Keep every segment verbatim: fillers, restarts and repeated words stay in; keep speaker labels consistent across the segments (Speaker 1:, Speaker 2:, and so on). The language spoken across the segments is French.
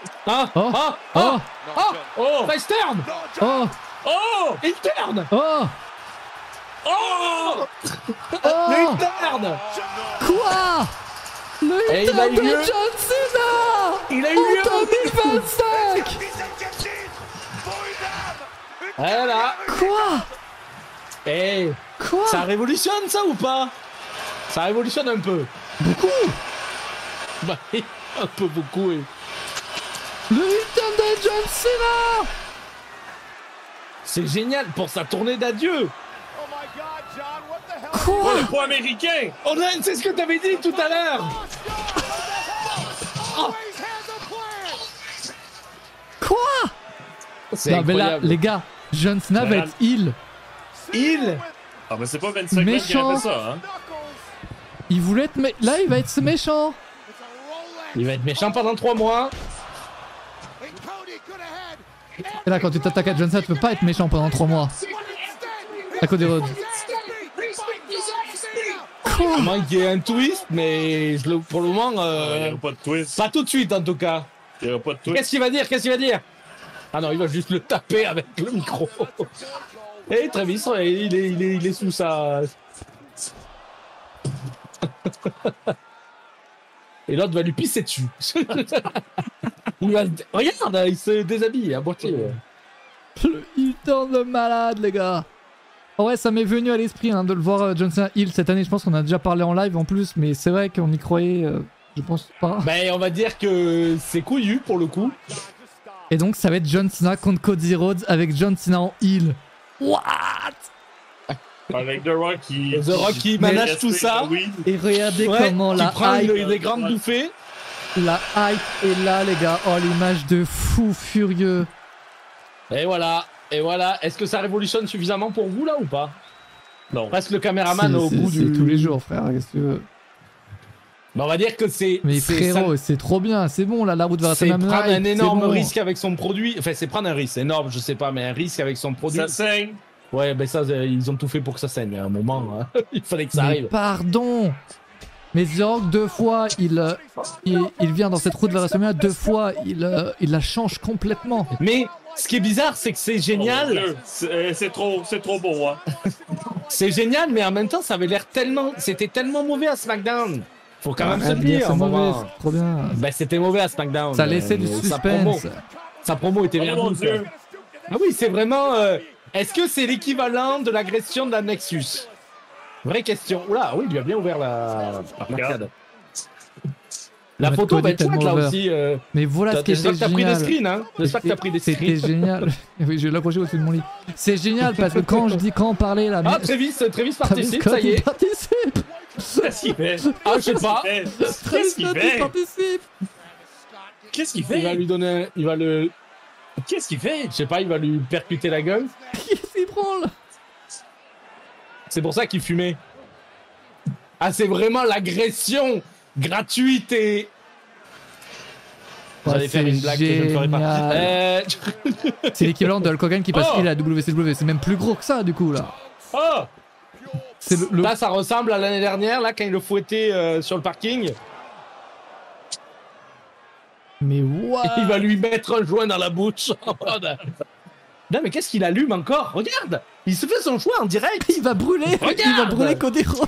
Speaker 1: Ah,
Speaker 2: Oh,
Speaker 1: ah,
Speaker 2: oh,
Speaker 1: ah, ah,
Speaker 3: Oh,
Speaker 1: face turn.
Speaker 2: oh,
Speaker 3: oh,
Speaker 1: Il turn.
Speaker 2: oh,
Speaker 3: oh,
Speaker 1: Le
Speaker 2: oh.
Speaker 1: turn.
Speaker 2: Quoi? Le
Speaker 1: Et il a
Speaker 2: hit
Speaker 1: eu
Speaker 2: de
Speaker 1: lieu.
Speaker 2: John Cena
Speaker 1: Il a eu
Speaker 2: en
Speaker 1: lieu.
Speaker 2: deux mille vingt-cinq.
Speaker 1: Voilà.
Speaker 2: Quoi?
Speaker 1: Eh,
Speaker 2: Quoi?
Speaker 1: ça révolutionne ça ou pas? Ça révolutionne un peu.
Speaker 2: Beaucoup.
Speaker 1: Bah, un peu beaucoup. Oui.
Speaker 2: Le hit de John Cena.
Speaker 1: C'est génial pour sa tournée d'adieu.
Speaker 3: oh,
Speaker 2: Quoi?
Speaker 3: le poids américain.
Speaker 1: Oh non, c'est ce que t'avais dit tout à l'heure.
Speaker 2: Quoi?
Speaker 1: C'est
Speaker 2: Non mais là,
Speaker 1: incroyable.
Speaker 2: les gars, John Cena va
Speaker 3: Voilà.
Speaker 2: être heal.
Speaker 1: Il.
Speaker 3: Ah, mais c'est pas vingt-cinq mètres qui a
Speaker 2: Méchant.
Speaker 3: fait ça, hein.
Speaker 2: Il voulait être mé... Là, il va être méchant.
Speaker 1: Il va être méchant pendant trois mois.
Speaker 2: Et là, quand tu t'attaques à John Cena, tu peux pas être méchant pendant trois mois. À Cody Rhodes.
Speaker 1: À moins qu'il y ait un twist, mais je le- pour le moment,
Speaker 3: Il
Speaker 1: euh,
Speaker 3: n'y aura pas de twist.
Speaker 1: pas tout de suite en tout cas.
Speaker 3: Il n'y aura pas de twist.
Speaker 1: Qu'est-ce qu'il va dire? Qu'est-ce qu'il va dire? Ah non, il va juste le taper avec le micro. Et Travis, il est, il est, il est, il est sous sa... Et l'autre va lui pisser dessus. Il va... Regarde, il se déshabille à moitié.
Speaker 2: Le heel turn de malade, les gars. En vrai, ça m'est venu à l'esprit hein, de le voir euh, John Cena heel cette année. Je pense qu'on a déjà parlé en live en plus, mais c'est vrai qu'on y croyait, euh, je pense pas.
Speaker 1: Ben, on va dire que c'est couillu pour le coup.
Speaker 2: Et donc, ça va être John Cena contre Cody Rhodes avec John Cena en heel. What?
Speaker 3: Avec The Rock qui...
Speaker 1: The Rock qui manage tout ça.
Speaker 3: Oui.
Speaker 2: Et regardez
Speaker 1: Ouais,
Speaker 2: comment
Speaker 1: qui
Speaker 2: la
Speaker 1: prend
Speaker 2: hype,
Speaker 1: une- des grandes bouffées.
Speaker 2: la hype est là, les gars. Oh, l'image de fou furieux.
Speaker 1: Et voilà. Et voilà. Est-ce que ça révolutionne suffisamment pour vous là ou pas?
Speaker 3: Non.
Speaker 1: Presque le caméraman
Speaker 2: C'est-
Speaker 1: au
Speaker 2: c'est-
Speaker 1: bout
Speaker 2: c'est
Speaker 1: du...
Speaker 2: tous les jours, frère. Qu'est-ce que tu veux?
Speaker 1: Ben, on va dire que c'est...
Speaker 2: Mais
Speaker 1: c'est
Speaker 2: frérot,
Speaker 1: ça-
Speaker 2: c'est trop bien. C'est bon, là, la route vers
Speaker 1: C'est
Speaker 2: la
Speaker 1: prendre un énorme
Speaker 2: bon.
Speaker 1: risque avec son produit. Enfin, c'est prendre un risque énorme, je sais pas, mais un risque avec son produit.
Speaker 3: Ça saigne.
Speaker 1: Ouais, ben ça, euh, ils ont tout fait pour que ça saigne. À un moment, hein. Il fallait que ça
Speaker 2: Mais
Speaker 1: arrive.
Speaker 2: pardon. Mais The Rock, deux fois, il, euh, il, il vient dans cette route vers WrestleMania, deux fois, il, euh, il la change complètement.
Speaker 1: Mais ce qui est bizarre, c'est que c'est
Speaker 3: Oh, mon
Speaker 1: génial.
Speaker 3: Dieu. C'est c'est trop, c'est trop beau, hein.
Speaker 1: C'est génial, mais en même temps, ça avait l'air tellement... C'était tellement mauvais à SmackDown. Faut quand même se
Speaker 2: Arrête
Speaker 1: le
Speaker 2: de dire,
Speaker 1: dire,
Speaker 2: c'est
Speaker 1: un
Speaker 2: mauvais,
Speaker 1: moment.
Speaker 2: c'est trop bien.
Speaker 1: Ben, c'était mauvais à SmackDown.
Speaker 2: Ça laissait du
Speaker 1: Euh, sa promo,
Speaker 2: suspense.
Speaker 1: sa promo était
Speaker 3: Oh mon
Speaker 1: merveilleuse.
Speaker 3: Dieu.
Speaker 1: Ah oui, c'est vraiment... euh, Est-ce que c'est l'équivalent de l'agression de la Nexus? Vraie question. Oula, oui, il lui a bien ouvert la l'arcade. La
Speaker 2: Mettre
Speaker 1: photo va
Speaker 2: Cody
Speaker 1: être chouette là
Speaker 2: tellement
Speaker 1: aussi. euh,
Speaker 2: Mais voilà ce qui
Speaker 1: J'espère
Speaker 2: était
Speaker 1: que t'as pris des
Speaker 2: génial.
Speaker 1: screens, hein. J'espère que t'as pris des
Speaker 2: C'était
Speaker 1: screens.
Speaker 2: génial. Oui, je vais l'accrocher au-dessus de mon lit. C'est génial parce que quand je dis quand on parlait là,
Speaker 1: Ah,
Speaker 2: mais-
Speaker 1: Travis, Travis
Speaker 2: Travis
Speaker 1: participe,
Speaker 2: Scott,
Speaker 1: ça y
Speaker 2: il
Speaker 1: est.
Speaker 2: participe.
Speaker 3: Qu'est-ce qu'il fait?
Speaker 1: Ah, je sais pas.
Speaker 3: Qu'est-ce
Speaker 2: Travis
Speaker 3: qu'il
Speaker 2: Scott, il
Speaker 3: fait?
Speaker 2: participe.
Speaker 3: Qu'est-ce qu'il
Speaker 1: Il va
Speaker 3: fait?
Speaker 1: lui donner... Il va le...
Speaker 3: Qu'est-ce qu'il fait?
Speaker 1: Je sais pas, il va lui percuter la gueule.
Speaker 2: Qu'est-ce qu'il branle?
Speaker 1: C'est pour ça qu'il fumait. Ah, c'est vraiment l'agression gratuite et... J'allais
Speaker 2: Ouais,
Speaker 1: faire
Speaker 2: c'est
Speaker 1: une blague que je ne ferai pas.
Speaker 2: génial.
Speaker 1: Euh...
Speaker 2: C'est l'équivalent de Hulk Hogan qui passe
Speaker 1: Oh
Speaker 2: il à W C W. C'est même plus gros que ça du coup là.
Speaker 1: Oh,
Speaker 2: C'est le, le-
Speaker 1: là, ça ressemble à l'année dernière, là, quand il le fouettait euh, sur le parking.
Speaker 2: Mais what?
Speaker 1: Il va lui mettre un joint dans la bouche. en mode- Non, mais qu'est-ce qu'il allume encore? Regarde, il se fait son choix en direct.
Speaker 2: Il va brûler. Il va
Speaker 1: Regarde.
Speaker 2: brûler Cody Rhodes.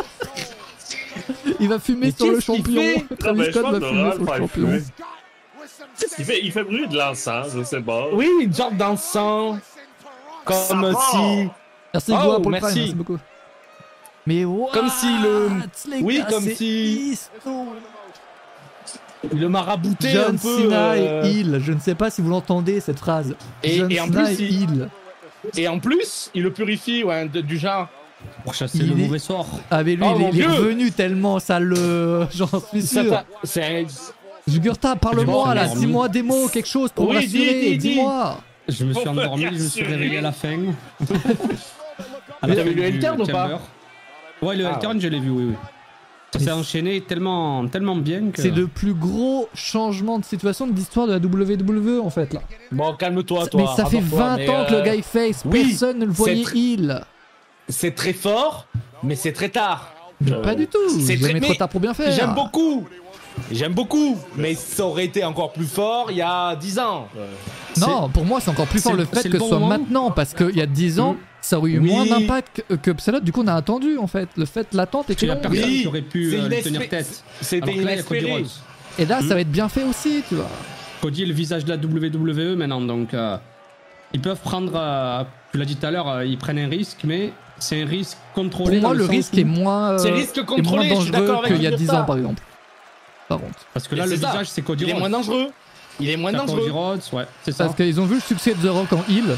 Speaker 2: Il va fumer
Speaker 1: Mais
Speaker 2: sur le
Speaker 1: qu'est-ce qu'il
Speaker 2: champion.
Speaker 1: fait?
Speaker 3: Non,
Speaker 2: Travis
Speaker 3: mais je
Speaker 2: Scott
Speaker 3: pense
Speaker 2: va
Speaker 3: que
Speaker 2: fumer
Speaker 3: Laurent
Speaker 2: sur le
Speaker 3: va
Speaker 2: champion.
Speaker 3: fumer. Qu'est-ce qu'il fait? Il fait brûler de l'encens, je sais pas.
Speaker 1: Oui, une sorte d'encens. Comme
Speaker 3: va.
Speaker 1: si...
Speaker 2: Merci
Speaker 1: Oh,
Speaker 2: Goa pour le
Speaker 1: merci.
Speaker 2: prime, merci beaucoup. Mais what?
Speaker 1: Comme si le-
Speaker 2: les
Speaker 1: Oui,
Speaker 2: gars,
Speaker 1: comme
Speaker 2: c'est
Speaker 1: si-
Speaker 2: histo.
Speaker 1: Il le maraboutait un
Speaker 2: John
Speaker 1: peu.
Speaker 2: Cena
Speaker 1: euh,
Speaker 2: et heel. Je ne sais pas si vous l'entendez cette phrase.
Speaker 1: Et-
Speaker 2: John
Speaker 1: et en
Speaker 2: Cena
Speaker 1: plus,
Speaker 2: et
Speaker 1: il-
Speaker 2: heel.
Speaker 1: Et en plus, il le purifie, ouais, de- du genre.
Speaker 4: Pour chasser
Speaker 2: Il
Speaker 4: le
Speaker 2: est-
Speaker 4: mauvais sort.
Speaker 2: Ah mais lui
Speaker 1: Oh,
Speaker 2: il, est-
Speaker 1: mon
Speaker 2: il est
Speaker 1: Dieu.
Speaker 2: revenu tellement ça le... J'en suis
Speaker 1: Ça
Speaker 2: sûr.
Speaker 1: t'a- C'est un-
Speaker 2: Jugurta, parle-moi
Speaker 4: Je
Speaker 2: là,
Speaker 4: m'en
Speaker 2: dis-moi des mots, quelque chose pour
Speaker 1: Oui,
Speaker 2: me
Speaker 1: dis,
Speaker 2: rassurer,
Speaker 1: dis, dis.
Speaker 2: dis-moi.
Speaker 4: Je me suis
Speaker 3: Pour
Speaker 4: endormi,
Speaker 3: me
Speaker 4: je me suis
Speaker 3: rassurer.
Speaker 4: réveillé à la fin. À
Speaker 1: Mais
Speaker 4: la
Speaker 1: t'as
Speaker 4: fin
Speaker 1: vu le
Speaker 4: du
Speaker 1: L-turn ou pas?
Speaker 4: Chamber. Ouais, le
Speaker 1: Ah,
Speaker 4: L-turn, je l'ai vu, oui, oui. Ça s'est enchaîné tellement, tellement bien que...
Speaker 2: C'est le plus gros changement de situation de l'histoire de la W W E en fait là.
Speaker 1: Bon, calme-toi, toi.
Speaker 2: Mais ça fait
Speaker 1: rassure-toi,
Speaker 2: vingt
Speaker 1: mais,
Speaker 2: ans que
Speaker 1: euh,
Speaker 2: le gars il face,
Speaker 1: oui,
Speaker 2: personne ne le
Speaker 1: c'est
Speaker 2: voyait
Speaker 1: tr-
Speaker 2: heel.
Speaker 1: C'est très fort, mais c'est très tard.
Speaker 2: Mais
Speaker 1: Euh,
Speaker 2: pas du tout,
Speaker 1: c'est
Speaker 2: jamais
Speaker 1: très-
Speaker 2: trop
Speaker 1: mais
Speaker 2: tard pour bien faire.
Speaker 1: J'aime beaucoup. J'aime beaucoup, mais ça aurait été encore plus fort il y a dix ans.
Speaker 2: Non, pour moi, c'est encore plus fort le fait
Speaker 4: c'est
Speaker 2: que
Speaker 4: le
Speaker 2: ce
Speaker 4: bon
Speaker 2: soit
Speaker 4: moment.
Speaker 2: maintenant, parce qu'il y a dix ans, ça aurait eu
Speaker 1: Oui.
Speaker 2: moins d'impact que, que Upsilon. Du coup, on a attendu en fait. Le fait, l'attente était
Speaker 4: Il y a
Speaker 2: longue.
Speaker 4: personne
Speaker 1: Oui,
Speaker 4: qui aurait pu
Speaker 1: c'est
Speaker 4: euh, lui
Speaker 1: inespé-
Speaker 4: tenir tête.
Speaker 1: C'était
Speaker 4: Alors que là, il y a Cody
Speaker 1: inespéré.
Speaker 4: Rhodes.
Speaker 2: Et là,
Speaker 4: Hmm.
Speaker 2: ça va être bien fait aussi, tu vois.
Speaker 4: Cody est le visage de la W W E maintenant, donc euh, ils peuvent prendre, euh, tu l'as dit tout à l'heure, euh, ils prennent un risque, mais c'est un risque contrôlé.
Speaker 2: Pour moi,
Speaker 4: dans
Speaker 2: le
Speaker 4: sens
Speaker 2: risque
Speaker 4: où-
Speaker 2: est moins, euh,
Speaker 1: C'est risque
Speaker 2: est
Speaker 1: contrôlé,
Speaker 2: moins
Speaker 1: je suis d'accord
Speaker 2: dangereux
Speaker 1: avec
Speaker 2: qu'il y a dix
Speaker 1: ça.
Speaker 2: ans, par exemple. Par contre.
Speaker 4: Parce que
Speaker 1: Mais
Speaker 4: là, le
Speaker 1: c'est ça.
Speaker 4: visage, c'est Cody
Speaker 1: Il est
Speaker 4: Rhodes.
Speaker 1: moins dangereux. Il est moins
Speaker 4: T'as Cody
Speaker 1: dangereux.
Speaker 4: Rhodes, ouais, c'est ça.
Speaker 2: Parce qu'ils ont vu le succès de The Rock en heal.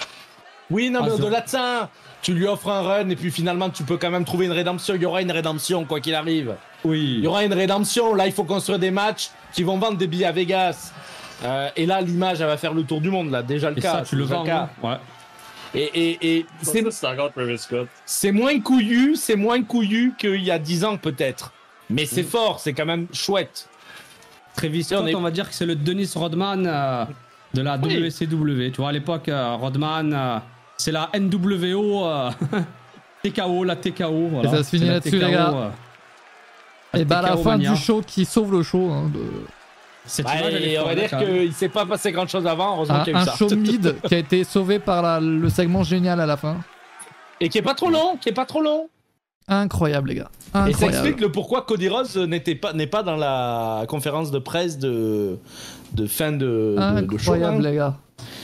Speaker 1: Oui, non, mais
Speaker 4: Ah,
Speaker 1: au-delà de ça, tu lui offres un run et puis finalement, tu peux quand même trouver une rédemption. Il y aura une rédemption, quoi qu'il arrive.
Speaker 4: Oui.
Speaker 1: Il y aura une rédemption. Là, il faut construire des matchs qui vont vendre des billets à Vegas. Euh, et là, l'image, elle va faire le tour du monde, là. Déjà le
Speaker 4: Et
Speaker 1: cas.
Speaker 4: ça, tu
Speaker 1: c'est
Speaker 4: le
Speaker 1: déjà
Speaker 4: vends,
Speaker 1: cas.
Speaker 4: hein. Ouais.
Speaker 1: Et, et, et
Speaker 3: C'est
Speaker 1: c'est,
Speaker 3: c'est encore Travis Scott.
Speaker 1: c'est moins couillu, c'est moins couillu qu'il y a dix ans, peut-être. Mais c'est fort, c'est quand même chouette.
Speaker 4: Travis
Speaker 1: Et
Speaker 4: Scott,
Speaker 1: on
Speaker 4: on,
Speaker 1: est-
Speaker 4: va dire que c'est le Dennis Rodman euh, de la
Speaker 1: Oui.
Speaker 4: W C W. Tu vois, à l'époque, euh, Rodman, euh, c'est la N W O, euh, T K O, la T K O. Voilà.
Speaker 2: Et ça se finit
Speaker 4: C'est la
Speaker 2: là-dessus,
Speaker 4: T K O,
Speaker 2: les gars.
Speaker 4: euh,
Speaker 2: Et bah, à la
Speaker 4: T K O
Speaker 2: fin
Speaker 4: Mania.
Speaker 2: du show qui sauve le show. Hein, de...
Speaker 4: Cette
Speaker 1: Ouais,
Speaker 4: image, elle est
Speaker 1: et on va
Speaker 4: folle,
Speaker 1: dire
Speaker 4: quand même.
Speaker 1: qu'il s'est pas passé grand-chose avant, heureusement
Speaker 2: Un,
Speaker 1: qu'il y a eu
Speaker 2: un
Speaker 1: ça.
Speaker 2: show mid qui a été sauvé par la- le segment génial à la fin.
Speaker 1: Et qui est pas trop long, qui est pas trop long.
Speaker 2: Incroyable, les gars.
Speaker 1: Et ça
Speaker 2: Incroyable.
Speaker 1: explique le pourquoi Cody Rhodes n'était pas, n'est pas dans la conférence de presse de, de fin de, de, de show.
Speaker 2: Incroyable,
Speaker 1: hein.
Speaker 2: les gars.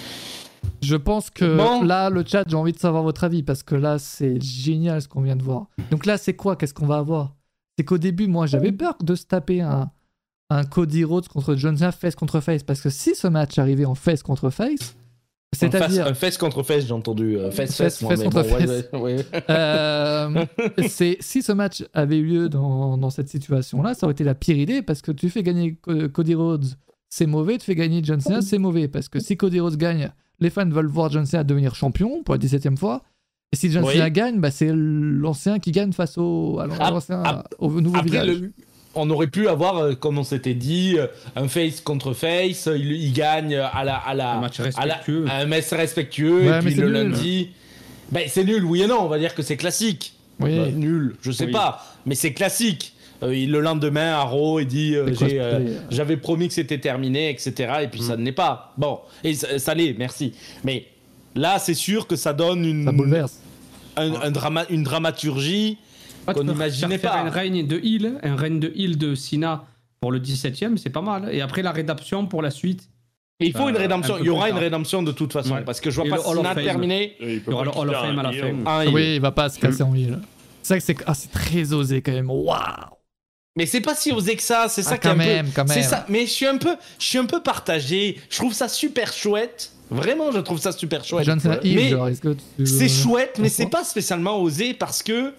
Speaker 2: Je pense que
Speaker 1: Bon.
Speaker 2: là, le chat, j'ai envie de savoir votre avis parce que là, c'est génial ce qu'on vient de voir. Donc là, c'est quoi? Qu'est-ce qu'on va avoir? C'est qu'au début, moi, j'avais peur de se taper un, un Cody Rhodes contre John Cena, face contre face. Parce que si ce match arrivait en face contre face, c'est-à-dire.
Speaker 1: Un face contre face, j'ai entendu. euh, Face,
Speaker 2: Face-
Speaker 1: face, moi,
Speaker 2: face
Speaker 1: mais
Speaker 2: contre
Speaker 1: bon, ouais,
Speaker 2: face.
Speaker 1: ouais, ouais.
Speaker 2: Euh, c'est si ce match avait eu lieu dans, dans cette situation-là, ça aurait été la pire idée parce que tu fais gagner Co- Cody Rhodes, c'est mauvais, tu fais gagner John Cena, c'est mauvais parce que si Cody Rhodes gagne, les fans veulent voir John Cena devenir champion pour la dix-septième fois. Et si John
Speaker 1: Oui.
Speaker 2: Cena gagne, bah, c'est l'ancien qui gagne face au, à
Speaker 1: Ah,
Speaker 2: l'ancien,
Speaker 1: ah,
Speaker 2: au nouveau
Speaker 1: Après,
Speaker 2: visage.
Speaker 1: le- on aurait pu avoir, euh, comme on s'était dit, euh, un face contre face. euh, Il, il gagne à la, à la,
Speaker 4: Un match
Speaker 1: à la-
Speaker 4: respectueux.
Speaker 1: un match respectueux.
Speaker 2: Ouais,
Speaker 1: et
Speaker 2: mais
Speaker 1: puis
Speaker 2: c'est
Speaker 1: le
Speaker 2: nul.
Speaker 1: lundi, ben c'est nul, oui et non. On va dire que c'est classique.
Speaker 2: Oui.
Speaker 1: Bah, nul, je sais
Speaker 4: Oui.
Speaker 1: pas, mais c'est classique. Euh, il- le lendemain, à Raw, il dit euh,
Speaker 2: C'est
Speaker 1: j'ai, euh,
Speaker 2: cosplay.
Speaker 1: j'avais promis que c'était terminé, et cetera. Et puis ça ne l'est pas. Bon, et ça, ça l'est, merci. Mais là, c'est sûr que ça donne une,
Speaker 2: Ça bouleverse.
Speaker 1: un, un drama, une dramaturgie
Speaker 4: Ouais, tu
Speaker 1: qu'on
Speaker 4: peux
Speaker 1: n'imaginait
Speaker 4: faire
Speaker 1: pas.
Speaker 4: un règne de heal, un règne de heal de Cena pour le dix-septième, c'est pas mal. Et après, la rédemption pour la suite.
Speaker 1: Et il faut
Speaker 4: Euh,
Speaker 1: une rédemption.
Speaker 4: un peu
Speaker 1: Il y aura
Speaker 4: plus
Speaker 1: une
Speaker 4: tard.
Speaker 1: rédemption de toute façon.
Speaker 4: Ouais.
Speaker 1: Parce que je vois
Speaker 4: Et
Speaker 1: pas
Speaker 4: le Hall of
Speaker 1: Cena
Speaker 4: Fame.
Speaker 1: terminer.
Speaker 3: Il
Speaker 4: Il y aura le Hall of Fame à la fin.
Speaker 1: un heel.
Speaker 2: Oui, il va pas se casser en heal. C'est vrai que c'est ah, c'est très osé quand même. Waouh!
Speaker 1: Mais c'est pas si osé que ça. C'est ça
Speaker 2: Ah,
Speaker 1: qui est
Speaker 2: quand
Speaker 1: un
Speaker 2: même,
Speaker 1: peu.
Speaker 2: quand
Speaker 1: C'est
Speaker 2: même.
Speaker 1: ça. Mais je suis un peu, je suis un peu partagé. Je trouve ça super chouette. Vraiment, je trouve ça super chouette.
Speaker 2: John Cena heal,
Speaker 1: Mais
Speaker 2: genre, est-ce que tu-
Speaker 1: c'est chouette, mais
Speaker 2: Pourquoi
Speaker 1: c'est pas spécialement osé parce que.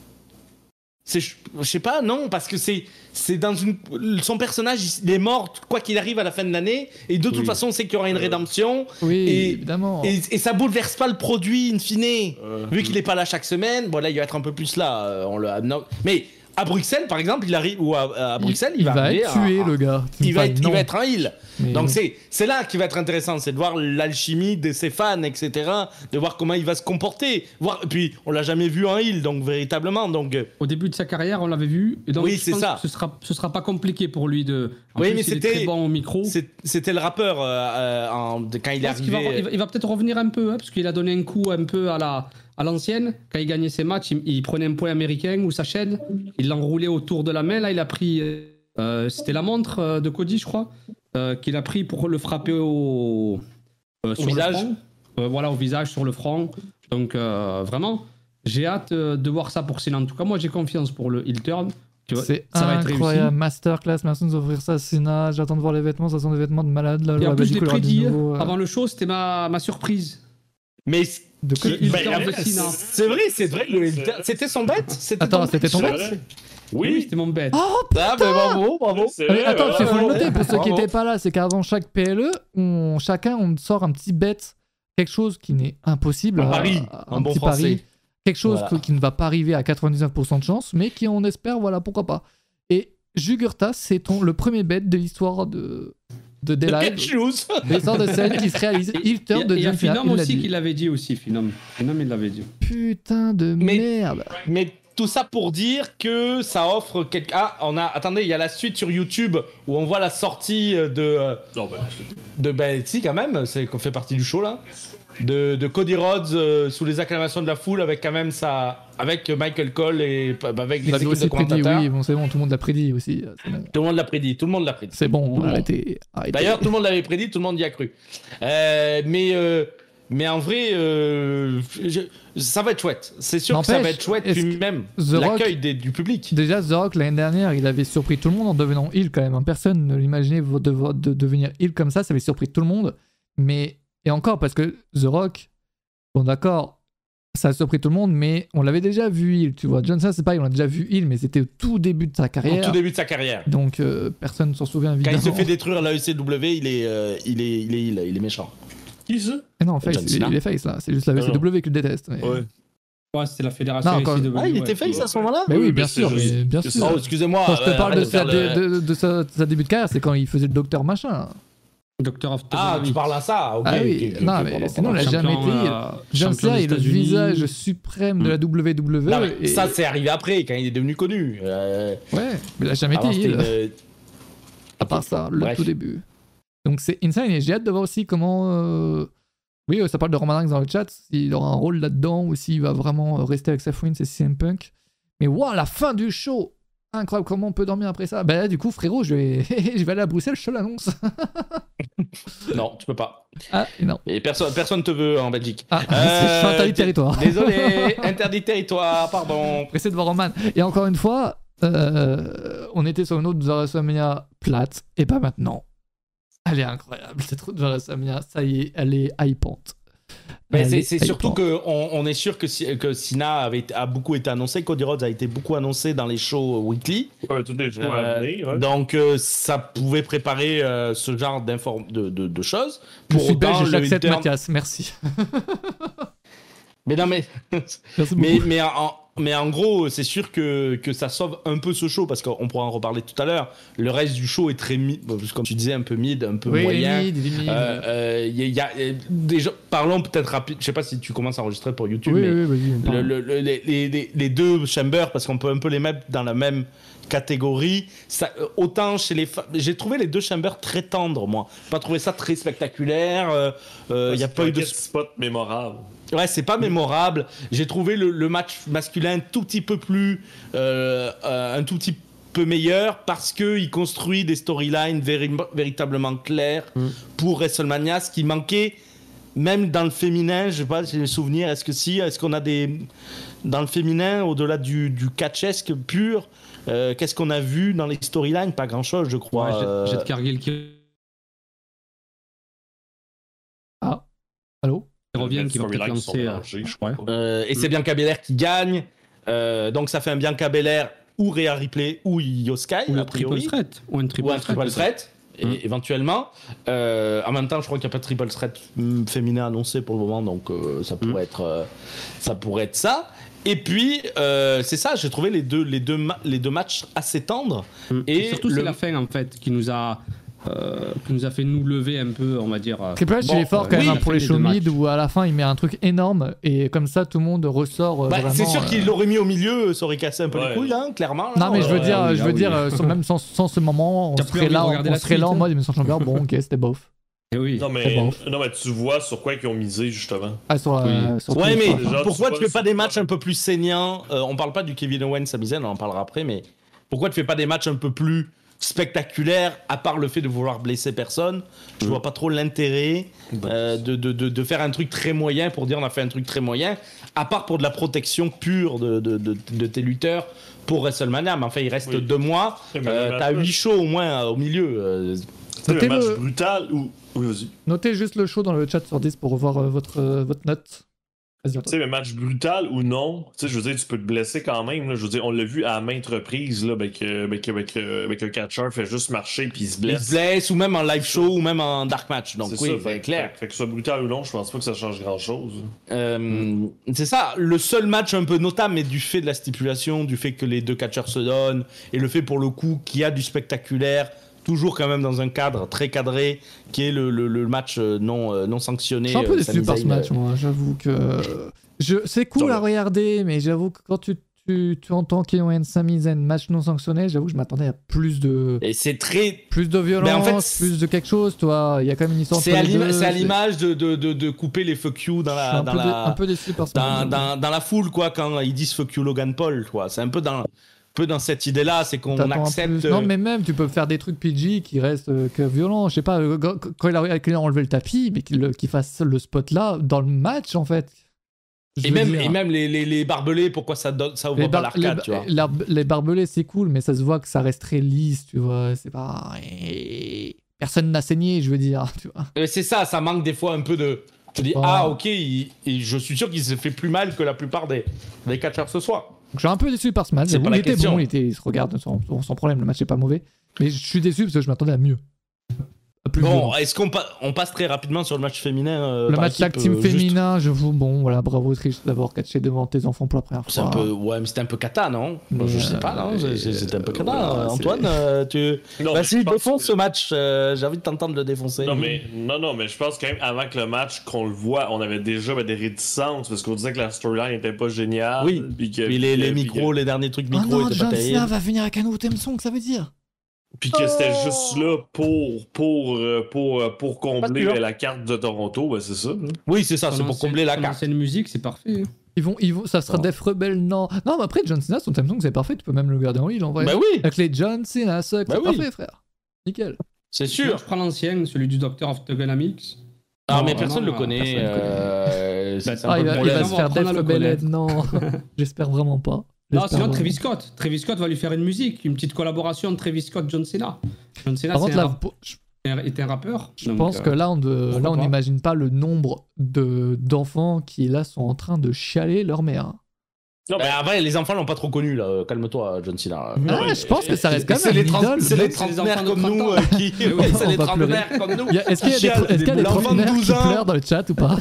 Speaker 1: C'est, je sais pas, non, parce que c'est, c'est dans une. Son personnage, il est mort, quoi qu'il arrive à la fin de l'année, et de toute
Speaker 4: Oui.
Speaker 1: façon, on sait qu'il y aura une rédemption,
Speaker 2: Oui,
Speaker 1: et-
Speaker 2: évidemment.
Speaker 1: et, et ça bouleverse pas le produit, in fine.
Speaker 3: Euh,
Speaker 1: Vu qu'il est pas là chaque semaine, bon là, il va être un peu plus là. euh, on le, non. Mais à Bruxelles, par exemple, il arrive, ou à, à Bruxelles, il,
Speaker 2: il
Speaker 1: va,
Speaker 2: va
Speaker 1: arriver
Speaker 2: être
Speaker 1: à-
Speaker 2: tué,
Speaker 1: à-
Speaker 2: le gars. Tu me
Speaker 1: Il va,
Speaker 2: parles,
Speaker 1: être, il
Speaker 2: non.
Speaker 1: va être un heal.
Speaker 2: Mais
Speaker 1: Donc
Speaker 2: non.
Speaker 1: c'est, c'est là qui va être intéressant, c'est de voir l'alchimie de ses fans, et cetera. De voir comment il va se comporter. Voir, et puis, on l'a jamais vu en heal, donc véritablement. Donc, euh,
Speaker 4: Au début de sa carrière, on l'avait vu. Et donc,
Speaker 1: Oui,
Speaker 4: je
Speaker 1: c'est
Speaker 4: pense
Speaker 1: ça.
Speaker 4: que Ce sera, ce sera pas compliqué pour lui de. En
Speaker 1: Oui,
Speaker 4: plus,
Speaker 1: mais
Speaker 4: il est
Speaker 1: c'était-
Speaker 4: très bon au micro.
Speaker 1: c'est- c'était le rappeur euh, euh, en- de- quand il
Speaker 4: Je
Speaker 1: est
Speaker 4: pense qu'il va,
Speaker 1: arrivé.
Speaker 4: il va- il va peut-être revenir un peu, hein, parce qu'il a donné un coup un peu à la à l'ancienne. Quand il gagnait ses matchs, il, il prenait un point américain ou sa chaîne, il l'enroulait autour de la main. Là, il a pris. euh, C'était la montre euh, de Cody, je crois, euh, qu'il a pris pour le frapper au, euh, sur le
Speaker 1: visage.
Speaker 4: front. Euh, voilà, au visage, sur le front. Donc, euh, vraiment, j'ai hâte euh, de voir ça pour Cena. En tout cas, moi, j'ai confiance pour le heel turn. Tu vois,
Speaker 2: C'est
Speaker 4: ça va être
Speaker 2: incroyable.
Speaker 4: réussi.
Speaker 2: Masterclass, merci de nous offrir ça, Sina. J'attends de voir les vêtements, ça sont des vêtements de malade. Là,
Speaker 4: Et en
Speaker 2: j'aurais
Speaker 4: plus,
Speaker 2: dit
Speaker 4: je l'ai
Speaker 2: qu'il y aura du
Speaker 4: prédit
Speaker 2: nouveau, euh,
Speaker 4: avant le show, c'était ma, ma surprise.
Speaker 1: Mais
Speaker 2: de quoi-
Speaker 4: Le heel
Speaker 1: Ben,
Speaker 4: turn de
Speaker 1: après,
Speaker 4: Cena.
Speaker 1: c'est vrai, c'est vrai. Le heel turn- c'était son bet. C'était
Speaker 2: Attends,
Speaker 1: ton
Speaker 2: c'était ton
Speaker 1: bet?
Speaker 2: bet?
Speaker 3: vrai.
Speaker 4: Oui,
Speaker 3: Oui,
Speaker 4: c'était mon bête.
Speaker 2: Oh,
Speaker 1: Ah, ben bravo, bravo.
Speaker 3: c'est
Speaker 2: mais
Speaker 3: vrai,
Speaker 2: attends,
Speaker 3: ouais,
Speaker 2: il faut le
Speaker 3: ouais,
Speaker 2: noter pour ceux qui
Speaker 1: Bravo.
Speaker 2: n'étaient pas là, c'est qu'avant chaque P L E, on, chacun on sort un petit bet, quelque chose qui n'est impossible.
Speaker 1: Un
Speaker 2: à-
Speaker 1: pari,
Speaker 2: à-
Speaker 1: un
Speaker 2: un
Speaker 1: bon
Speaker 2: petit
Speaker 1: français.
Speaker 2: pari, quelque chose
Speaker 1: Voilà.
Speaker 2: que- qui ne va pas arriver à quatre-vingt-dix-neuf pour cent de chance, mais qui on espère, voilà, pourquoi pas. Et Jugurta, c'est ton le premier bet de l'histoire de de
Speaker 1: De
Speaker 2: Daylight,
Speaker 1: Catch Shoes.
Speaker 2: des sortes de scène qui se réalise. Il
Speaker 4: Il y
Speaker 2: turn
Speaker 4: a,
Speaker 2: de
Speaker 4: il y a
Speaker 2: John Cena,
Speaker 4: Phenom
Speaker 2: il l'a
Speaker 4: aussi
Speaker 2: dit.
Speaker 4: qui l'avait dit aussi, Phenom. Phenom, il l'avait dit.
Speaker 2: Putain de
Speaker 1: Mais-
Speaker 2: merde.
Speaker 1: Mais tout ça pour dire que ça offre quelque... Ah, on a... Attendez, il y a la suite sur YouTube où on voit la sortie de...
Speaker 3: Non, ben...
Speaker 1: De... Ben, si, quand même, c'est qu'on fait partie du show, là. De, de Cody Rhodes euh, sous les acclamations de la foule avec quand même ça... Avec Michael Cole et avec les équipes de commentateurs.
Speaker 2: Oui, bon, c'est bon, tout le monde l'a prédit aussi. Bon.
Speaker 1: Tout le monde l'a prédit, tout le monde l'a prédit.
Speaker 2: C'est bon, arrêtez, arrêtez.
Speaker 1: D'ailleurs, tout le monde l'avait prédit, tout le monde y a cru. Euh, mais... Euh... Mais en vrai, euh, je, ça va être chouette. C'est sûr que ça va être chouette, puis même l'accueil des, du public.
Speaker 2: Déjà, The Rock, l'année dernière, il avait surpris tout le monde en devenant heel quand même. Personne ne l'imaginait de, de, de devenir heel comme ça, ça avait surpris tout le monde. Mais, et encore, parce que The Rock, bon d'accord, ça a surpris tout le monde, mais on l'avait déjà vu heel, tu vois. John Cena, c'est pareil, on l'a déjà vu heel, mais c'était au tout début de sa carrière.
Speaker 1: Au tout début de sa carrière.
Speaker 2: Donc, euh, personne ne s'en souvient, évidemment.
Speaker 1: Quand il se fait détruire l'A E C W, il est, euh, il est, il est, il est, il est méchant.
Speaker 3: Qui ça?
Speaker 2: Et non, face, il, il est face là, c'est juste la E C W qu'il déteste. Mais...
Speaker 3: Ouais.
Speaker 4: Ouais, c'était la fédération
Speaker 2: non, quand...
Speaker 4: E C W.
Speaker 1: Ah, il était face
Speaker 4: ouais.
Speaker 1: à ce moment-là?
Speaker 2: Mais oui,
Speaker 3: oui
Speaker 2: bien
Speaker 3: mais
Speaker 2: sûr,
Speaker 3: juste...
Speaker 2: mais bien sûr.
Speaker 1: Oh, excusez-moi.
Speaker 2: Quand je te
Speaker 1: euh,
Speaker 2: parle de,
Speaker 1: de,
Speaker 2: sa,
Speaker 1: le...
Speaker 2: de, de, de, sa, de sa début de carrière, c'est quand il faisait le docteur machin.
Speaker 4: Docteur of
Speaker 1: Ah, tu parles à ça, ok.
Speaker 2: Ah oui,
Speaker 1: okay, okay,
Speaker 2: non,
Speaker 1: okay,
Speaker 2: mais
Speaker 1: pardon,
Speaker 2: sinon, il a jamais été. Euh, John Cena est le visage suprême de la W W E.
Speaker 1: Non, mais
Speaker 2: et...
Speaker 1: ça, c'est arrivé après, quand il est devenu connu. Euh...
Speaker 2: Ouais, mais il a jamais été.
Speaker 1: Une...
Speaker 2: À part ça, le
Speaker 1: Bref.
Speaker 2: tout début. Donc c'est insane et j'ai hâte de voir aussi comment. Euh... Oui, ça parle de Roman Reigns dans le chat, s'il aura un rôle là-dedans ou s'il va vraiment rester avec Seth Rollins et C M Punk. Mais waouh, la fin du show! Incroyable, comment on peut dormir après ça? Bah là, du coup, frérot, je vais, je vais aller à Bruxelles, je te l'annonce.
Speaker 1: Non, tu peux pas.
Speaker 2: Ah, non.
Speaker 1: Et personne, personne te veut en Belgique.
Speaker 2: Ah, euh, c'est interdit territoire.
Speaker 1: Désolé, interdit territoire, pardon.
Speaker 2: Pressé de voir Roman. Et encore une fois, euh, on était sur une autre de WrestleMania plate, et pas maintenant. Elle est incroyable, cette route de WrestleMania, ça y est, elle est hypante.
Speaker 1: Mais c'est, c'est surtout qu'on on est sûr que, que Cena avait, a beaucoup été annoncé, Cody Rhodes a été beaucoup annoncé dans les shows weekly.
Speaker 3: Ouais, tout est toujours
Speaker 1: euh,
Speaker 3: à venir. Hein.
Speaker 1: Donc euh, ça pouvait préparer euh, ce genre d'inform- de, de, de choses.
Speaker 2: Je
Speaker 1: Pour
Speaker 2: suis belge,
Speaker 1: autant,
Speaker 2: j'accepte
Speaker 1: terme...
Speaker 2: Mathias, merci.
Speaker 1: Mais non, mais.
Speaker 2: Merci
Speaker 1: mais,
Speaker 2: beaucoup.
Speaker 1: mais, en, mais en gros, c'est sûr que, que ça sauve un peu ce show parce qu'on pourra en reparler tout à l'heure. Le reste du show est très mid, comme tu disais, un peu mid, un peu
Speaker 2: oui,
Speaker 1: moyen.
Speaker 2: Mid, mid.
Speaker 1: Euh, euh, y a, y a, déjà, parlons peut-être rapide. Je sais pas si tu commences à enregistrer pour YouTube,
Speaker 2: oui,
Speaker 1: mais
Speaker 2: oui, oui,
Speaker 1: le, le, le, les, les, les deux chambers, parce qu'on peut un peu les mettre dans la même catégorie. Ça, autant chez les femmes, j'ai trouvé les deux chambers très tendres, moi. J'ai pas trouvé ça très spectaculaire. Il euh, euh, y a pas eu de
Speaker 3: spot mémorable.
Speaker 1: Ouais, c'est pas mémorable. J'ai trouvé le, le match masculin un tout petit peu plus, euh, euh, un tout petit peu meilleur parce que il construit des storylines véri- véritablement claires mm. pour WrestleMania, ce qui manquait même dans le féminin. Je sais pas, j'ai des souvenirs. Est-ce que si, est-ce qu'on a des dans le féminin au-delà du, du catchesque pur, euh, qu'est-ce qu'on a vu dans les storylines? Pas grand-chose, je crois.
Speaker 4: Ouais,
Speaker 1: euh...
Speaker 4: Jet Cargill qui.
Speaker 2: Ah, allô?
Speaker 4: Qui revient, qui va peut-être lancer.
Speaker 3: Ouais.
Speaker 1: Euh, et c'est Bianca Belair qui gagne. Euh, donc ça fait un Bianca Belair ou Rhea Ripley ou Io Sky,
Speaker 4: ou
Speaker 1: a
Speaker 4: un triple
Speaker 1: priori.
Speaker 4: threat. Ou un triple
Speaker 1: ou un triple threat, et,
Speaker 4: mmh.
Speaker 1: éventuellement. Euh, en même temps, je crois qu'il n'y a pas de triple threat féminin annoncé pour le moment, donc euh, ça, pourrait mmh. être, euh, ça pourrait être ça. Et puis, euh, c'est ça, j'ai trouvé les deux, les deux, ma- les deux matchs assez tendres.
Speaker 4: Mmh.
Speaker 1: Et,
Speaker 4: et surtout,
Speaker 1: le...
Speaker 4: c'est la fin, en fait, qui nous a... Euh, qui nous a fait nous lever un peu, on va dire. Euh...
Speaker 2: Triple H, bon, il est fort quand oui, même hein, pour les show mid où à la fin il met un truc énorme et comme ça tout le monde ressort. Euh,
Speaker 1: bah,
Speaker 2: vraiment,
Speaker 1: c'est sûr
Speaker 2: euh...
Speaker 1: qu'il l'aurait mis au milieu, ça aurait cassé un peu ouais. les couilles, hein, clairement. Là,
Speaker 2: non, mais je veux
Speaker 1: euh,
Speaker 2: dire,
Speaker 1: oui,
Speaker 2: je veux
Speaker 1: oui.
Speaker 2: dire euh, même sans, sans ce moment, on
Speaker 4: T'as
Speaker 2: serait là, on, on serait là en mode, mais sans champion, bon, ok, c'était bof.
Speaker 4: Et oui.
Speaker 3: Non mais, non, mais tu vois sur quoi ils ont misé, justement.
Speaker 2: Ah, sur la,
Speaker 1: oui.
Speaker 2: sur
Speaker 1: ouais, mais
Speaker 3: déjà,
Speaker 1: pourquoi tu, tu fais pas des matchs
Speaker 3: pas.
Speaker 1: un peu plus saignants euh, On parle pas du Kevin Owens, Sami Zayn, on en parlera après, mais pourquoi tu fais pas des matchs un peu plus spectaculaire, à part le fait de vouloir blesser personne, je mmh. vois pas trop l'intérêt euh, de, de, de, de faire un truc très moyen pour dire on a fait un truc très moyen, à part pour de la protection pure de, de, de, de tes lutteurs pour WrestleMania, mais enfin il reste oui. deux mois, euh, t'as huit shows au moins euh, au milieu. Euh...
Speaker 3: C'est un match le... brutal ou... Oui, vas-y.
Speaker 2: Notez juste le show dans le chat sur dix pour revoir euh, votre, euh, votre note.
Speaker 3: Tu sais, le match brutal ou non, tu sais, je veux dire, tu peux te blesser quand même. Là. Je veux dire, on l'a vu à maintes reprises, là, avec, avec, avec, avec un catcheur fait juste marcher puis il se blesse.
Speaker 1: Il se blesse, ou même en live show, ou même en dark match. Donc
Speaker 3: c'est
Speaker 1: oui,
Speaker 3: ça,
Speaker 1: c'est clair.
Speaker 3: Fait, fait que ce soit brutal ou non, je pense pas que ça change grand-chose.
Speaker 1: Euh, mm. C'est ça, le seul match un peu notable, mais du fait de la stipulation, du fait que les deux catcheurs se donnent, et le fait pour le coup qu'il y a du spectaculaire, toujours quand même dans un cadre très cadré, qui est le, le, le match non, euh, non sanctionné.
Speaker 2: Je suis un peu
Speaker 1: euh,
Speaker 2: déçu par ce match, moi. J'avoue que je... je... c'est cool à regarder, mais j'avoue que quand tu, tu tu, tu entends Kevin Owens, Sami Zayn, match non sanctionné, j'avoue que je m'attendais à plus de.
Speaker 1: Et c'est très.
Speaker 2: Plus de violence,
Speaker 1: Mais en fait,
Speaker 2: plus de quelque chose, toi. Il y a quand même une histoire
Speaker 1: C'est
Speaker 2: entre
Speaker 1: à
Speaker 2: les
Speaker 1: l'ima-
Speaker 2: deux,
Speaker 1: c'est à
Speaker 2: c'est-
Speaker 1: l'image de, de, de, de couper les fuck you dans
Speaker 2: Je suis
Speaker 1: la,
Speaker 2: un,
Speaker 1: dans
Speaker 2: peu dé-
Speaker 1: la,
Speaker 2: un peu déçu par ce
Speaker 1: dans,
Speaker 2: match.
Speaker 1: dans, dans la foule, quoi, quand ils disent fuck you Logan Paul, quoi. C'est un peu dans, un peu dans cette idée-là, c'est qu'on
Speaker 2: T'attends un
Speaker 1: accepte.
Speaker 2: plus. Non, mais même, tu peux faire des trucs P G qui restent euh, que violents. Je sais pas, euh, quand quand il a, qu'il a enlevé le tapis, mais qu'il le- qu'il fasse le spot là, dans le match, en fait. Je
Speaker 1: Et
Speaker 2: veux
Speaker 1: même,
Speaker 2: dire.
Speaker 1: et même les, les, les barbelés, pourquoi ça, donne, ça ouvre
Speaker 2: les,
Speaker 1: pas
Speaker 2: bar-
Speaker 1: l'arcade,
Speaker 2: les,
Speaker 1: tu vois.
Speaker 2: la- les barbelés, c'est cool, mais ça se voit que ça reste très lisse, tu vois. C'est pas. Personne n'a saigné, je veux dire, tu vois.
Speaker 1: Et c'est ça, ça manque des fois un peu de. Tu dis,
Speaker 2: Oh.
Speaker 1: ah, ok, il- et je suis sûr qu'il s'est fait plus mal que la plupart des, des catcheurs ce soir.
Speaker 2: Donc, je suis un peu déçu par ce match.
Speaker 1: C'est
Speaker 2: J'avoue,
Speaker 1: pas
Speaker 2: il
Speaker 1: la
Speaker 2: était
Speaker 1: question.
Speaker 2: bon, il, était, il se regarde sans, sans problème, le match est pas mauvais. Mais je suis déçu parce que je m'attendais à mieux. À plus violent.
Speaker 1: Bon, est-ce qu'on pa- on passe très rapidement sur le match féminin euh,
Speaker 2: Le
Speaker 1: par
Speaker 2: match tag
Speaker 1: équipe,
Speaker 2: team
Speaker 1: euh, juste-
Speaker 2: féminin, je vous. Bon, voilà, bravo Trish d'avoir catché devant tes enfants pour la première
Speaker 1: C'est
Speaker 2: fois.
Speaker 1: un peu, ouais, mais c'était un peu cata, non
Speaker 2: Mais,
Speaker 1: Je sais pas, non
Speaker 2: euh,
Speaker 1: c'est- c'est- C'était un peu cata.
Speaker 2: voilà,
Speaker 1: euh,
Speaker 2: c'est-
Speaker 1: Antoine, euh, tu.
Speaker 3: Non, mais
Speaker 1: Vas-y,
Speaker 3: je pense
Speaker 1: défonce
Speaker 3: que-
Speaker 1: ce match. euh, J'ai envie de t'entendre le défoncer.
Speaker 3: Non mais, non, non, mais je pense quand même avant que le match, qu'on le voit, on avait déjà ben, des réticences parce qu'on disait que la storyline était pas géniale.
Speaker 1: Oui.
Speaker 3: Puis que,
Speaker 1: Puis les, les
Speaker 3: puis que-
Speaker 1: micros, les derniers trucs
Speaker 2: Oh
Speaker 1: micros
Speaker 2: non,
Speaker 1: étaient pas
Speaker 2: John
Speaker 1: terribles.
Speaker 2: Cena va venir avec un nouveau theme song, ça veut dire.
Speaker 3: Puis que c'était juste là pour, pour, euh, pour, euh, pour combler
Speaker 1: sûr.
Speaker 3: la carte de Toronto, ben c'est ça. hein.
Speaker 1: Oui, c'est ça,
Speaker 4: Son
Speaker 1: c'est pour
Speaker 4: ancienne-
Speaker 1: combler la
Speaker 4: son
Speaker 1: carte.
Speaker 4: ancienne musique, c'est parfait.
Speaker 2: Ils vont, ils vont, ça sera
Speaker 1: Bon.
Speaker 2: Def Rebel, non. Non, mais après, John Cena, son theme song, c'est parfait, tu peux même le garder en ligne en vrai.
Speaker 1: Bah oui,
Speaker 2: Avec les John Cena, suck,
Speaker 1: Bah
Speaker 2: c'est
Speaker 1: oui.
Speaker 2: parfait, frère. Nickel.
Speaker 1: c'est
Speaker 4: Sûr.
Speaker 1: sûr.
Speaker 4: Je prends l'ancien, celui du Doctor of Thugonomics.
Speaker 1: Ah,
Speaker 4: Non,
Speaker 1: mais
Speaker 4: non,
Speaker 1: personne le
Speaker 4: non,
Speaker 1: connaît.
Speaker 4: personne le connaît.
Speaker 1: euh, c'est
Speaker 4: Bah,
Speaker 1: c'est un
Speaker 2: Ah,
Speaker 1: peu
Speaker 2: il
Speaker 1: le
Speaker 2: va, il
Speaker 1: problème.
Speaker 2: va se faire
Speaker 4: On va
Speaker 2: Def
Speaker 4: apprendre à le
Speaker 2: Rebel,
Speaker 4: connaître.
Speaker 2: non. J'espère vraiment pas.
Speaker 4: Non,
Speaker 2: J'espère
Speaker 4: sinon
Speaker 2: vraiment.
Speaker 4: Travis Scott. Travis Scott va lui faire une musique, une petite collaboration de Travis Scott John Cena. John Cena
Speaker 2: Par
Speaker 4: c'est
Speaker 2: contre,
Speaker 4: un
Speaker 2: là,
Speaker 4: rap-
Speaker 2: pour- je
Speaker 4: était un rappeur.
Speaker 2: je
Speaker 4: donc,
Speaker 2: pense
Speaker 4: euh,
Speaker 2: que là, on de-
Speaker 4: pourquoi
Speaker 2: là, on
Speaker 4: pas.
Speaker 2: n'imagine pas le nombre de d'enfants qui, là, sont en train de chialer leur mère.
Speaker 3: Non,
Speaker 1: Bah,
Speaker 3: mais
Speaker 1: après, les enfants l'ont pas trop connu, là. Calme-toi, John Cena.
Speaker 4: Non,
Speaker 2: Ah,
Speaker 3: mais-
Speaker 2: je pense que ça reste quand
Speaker 1: C'est
Speaker 2: même
Speaker 1: les,
Speaker 2: un
Speaker 1: trente-
Speaker 2: idole.
Speaker 1: c'est les
Speaker 4: les
Speaker 1: trentenaires
Speaker 4: enfants de
Speaker 1: comme nous
Speaker 4: trente ans.
Speaker 1: euh, qui.
Speaker 4: Oui,
Speaker 1: Oui, c'est
Speaker 2: on
Speaker 1: les
Speaker 2: va pleurer.
Speaker 1: trentenaires comme nous.
Speaker 2: Il y a- Est-ce qu'il y a des,
Speaker 1: Chial,
Speaker 2: est-ce qu'il y a des
Speaker 1: l'enfant de
Speaker 2: trentenaires
Speaker 1: douze
Speaker 2: qui
Speaker 1: ans.
Speaker 2: pleurent dans le chat ou pas?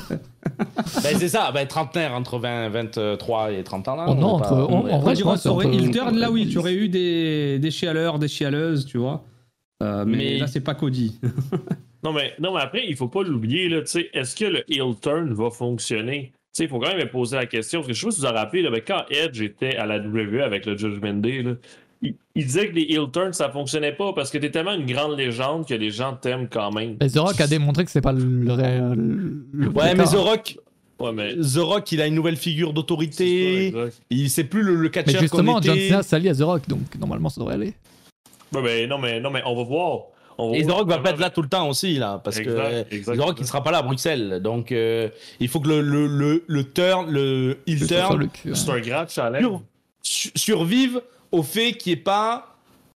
Speaker 1: Ben, c'est ça, ben, trentenaire entre vingt, vingt-trois et trente ans. Là,
Speaker 2: Oh non,
Speaker 1: on va
Speaker 2: entre-
Speaker 1: pas-
Speaker 2: en- en
Speaker 1: ouais.
Speaker 2: vrai,
Speaker 4: On
Speaker 2: je
Speaker 4: dirait
Speaker 2: pense
Speaker 4: que t'aurais-
Speaker 2: qu'on peut-
Speaker 4: Hilton, là oui, tu aurais eu des, des chialeurs, des chialeuses, tu vois. Euh, mais,
Speaker 1: Mais-
Speaker 4: là, c'est pas Cody.
Speaker 3: Non, mais, non, mais après, il faut pas l'oublier, là, tu sais, est-ce que le heel turn va fonctionner? Tu sais, il faut quand même poser la question, parce que je sais pas si vous vous en rappelez, là, mais quand Edge était à la W W E avec le Judgment Day, là, il, il disait que les heel turns, ça fonctionnait pas parce que t'es tellement une grande légende que les gens t'aiment quand même.
Speaker 2: Mais The Rock a démontré que c'est pas le, le, le-
Speaker 1: Ouais,
Speaker 2: le
Speaker 1: mais
Speaker 2: cas.
Speaker 1: The Rock,
Speaker 3: Ouais, mais...
Speaker 1: The Rock, il a une nouvelle figure d'autorité.
Speaker 3: C'est ça, exact.
Speaker 1: Il c'est plus le, le
Speaker 2: Mais
Speaker 1: catcheur qu'on
Speaker 2: justement, John
Speaker 1: était.
Speaker 2: Cena s'allie à The Rock, donc normalement ça devrait aller.
Speaker 3: Ouais, mais non, mais, non, mais on va voir. On va
Speaker 1: Et The
Speaker 3: voir
Speaker 1: Rock va
Speaker 3: comment-
Speaker 1: pas être là tout le temps aussi, là, parce
Speaker 3: Exact,
Speaker 1: que
Speaker 3: exact.
Speaker 1: The Rock, il sera pas là à Bruxelles. Donc, euh, il faut que le, le, le, le turn, le heel
Speaker 2: Que ce soit
Speaker 1: turn,
Speaker 2: le cul, hein.
Speaker 3: C'est un grave challenge.
Speaker 1: sur- su- survive au fait qu'il n'y ait pas,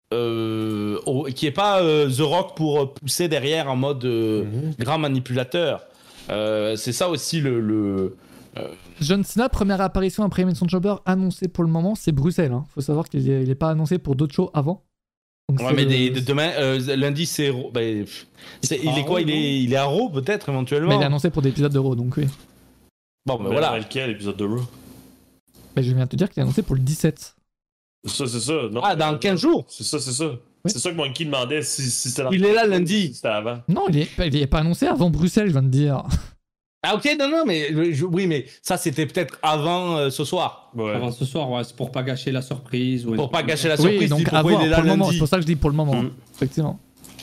Speaker 1: euh, au- qu'il y ait pas euh, The Rock pour pousser derrière en mode euh,
Speaker 3: Mhm.
Speaker 1: grand manipulateur. Euh, c'est ça aussi le. le
Speaker 2: John Cena, première apparition après Elimination Chamber annoncée pour le moment, c'est Bruxelles. Hein. Faut savoir qu'il n'est pas annoncé pour d'autres shows avant. Donc
Speaker 1: Ouais,
Speaker 2: c'est
Speaker 1: mais
Speaker 2: le-
Speaker 1: des- de- demain, euh, lundi, c'est. Raw. Bah, pff, c'est- il est quoi il est, il est à Raw, peut-être, éventuellement.
Speaker 2: Mais il est annoncé pour des épisodes de Raw, donc oui.
Speaker 1: Bon, mais
Speaker 3: Mais
Speaker 1: voilà.
Speaker 3: lequel, l'épisode de Raw?
Speaker 2: Mais je viens de te dire qu'il est annoncé pour le dix-sept.
Speaker 3: Ça, c'est ça. Non,
Speaker 1: Ah, dans quinze jours.
Speaker 3: C'est ça, c'est ça. C'est ça que Monkey demandait si, si c'était dans-
Speaker 1: Il est là
Speaker 3: si
Speaker 1: lundi.
Speaker 3: c'était avant.
Speaker 2: Non, il est, il est pas annoncé avant Bruxelles, je viens de dire.
Speaker 1: Ah, ok, non, non, mais euh, je- oui, mais ça, c'était peut-être avant euh, ce soir.
Speaker 3: Ouais.
Speaker 4: Avant ce soir, ouais, c'est pour pas gâcher la surprise. ou un
Speaker 1: Pour
Speaker 4: truc
Speaker 1: pas
Speaker 4: comme
Speaker 1: gâcher
Speaker 4: ça.
Speaker 1: la surprise.
Speaker 2: Oui,
Speaker 1: dis
Speaker 2: donc à
Speaker 1: pourquoi
Speaker 2: voir
Speaker 1: il est là
Speaker 2: pour le moment.
Speaker 1: lundi.
Speaker 2: C'est pour ça que je dis pour le moment.
Speaker 1: Mm.
Speaker 2: Effectivement.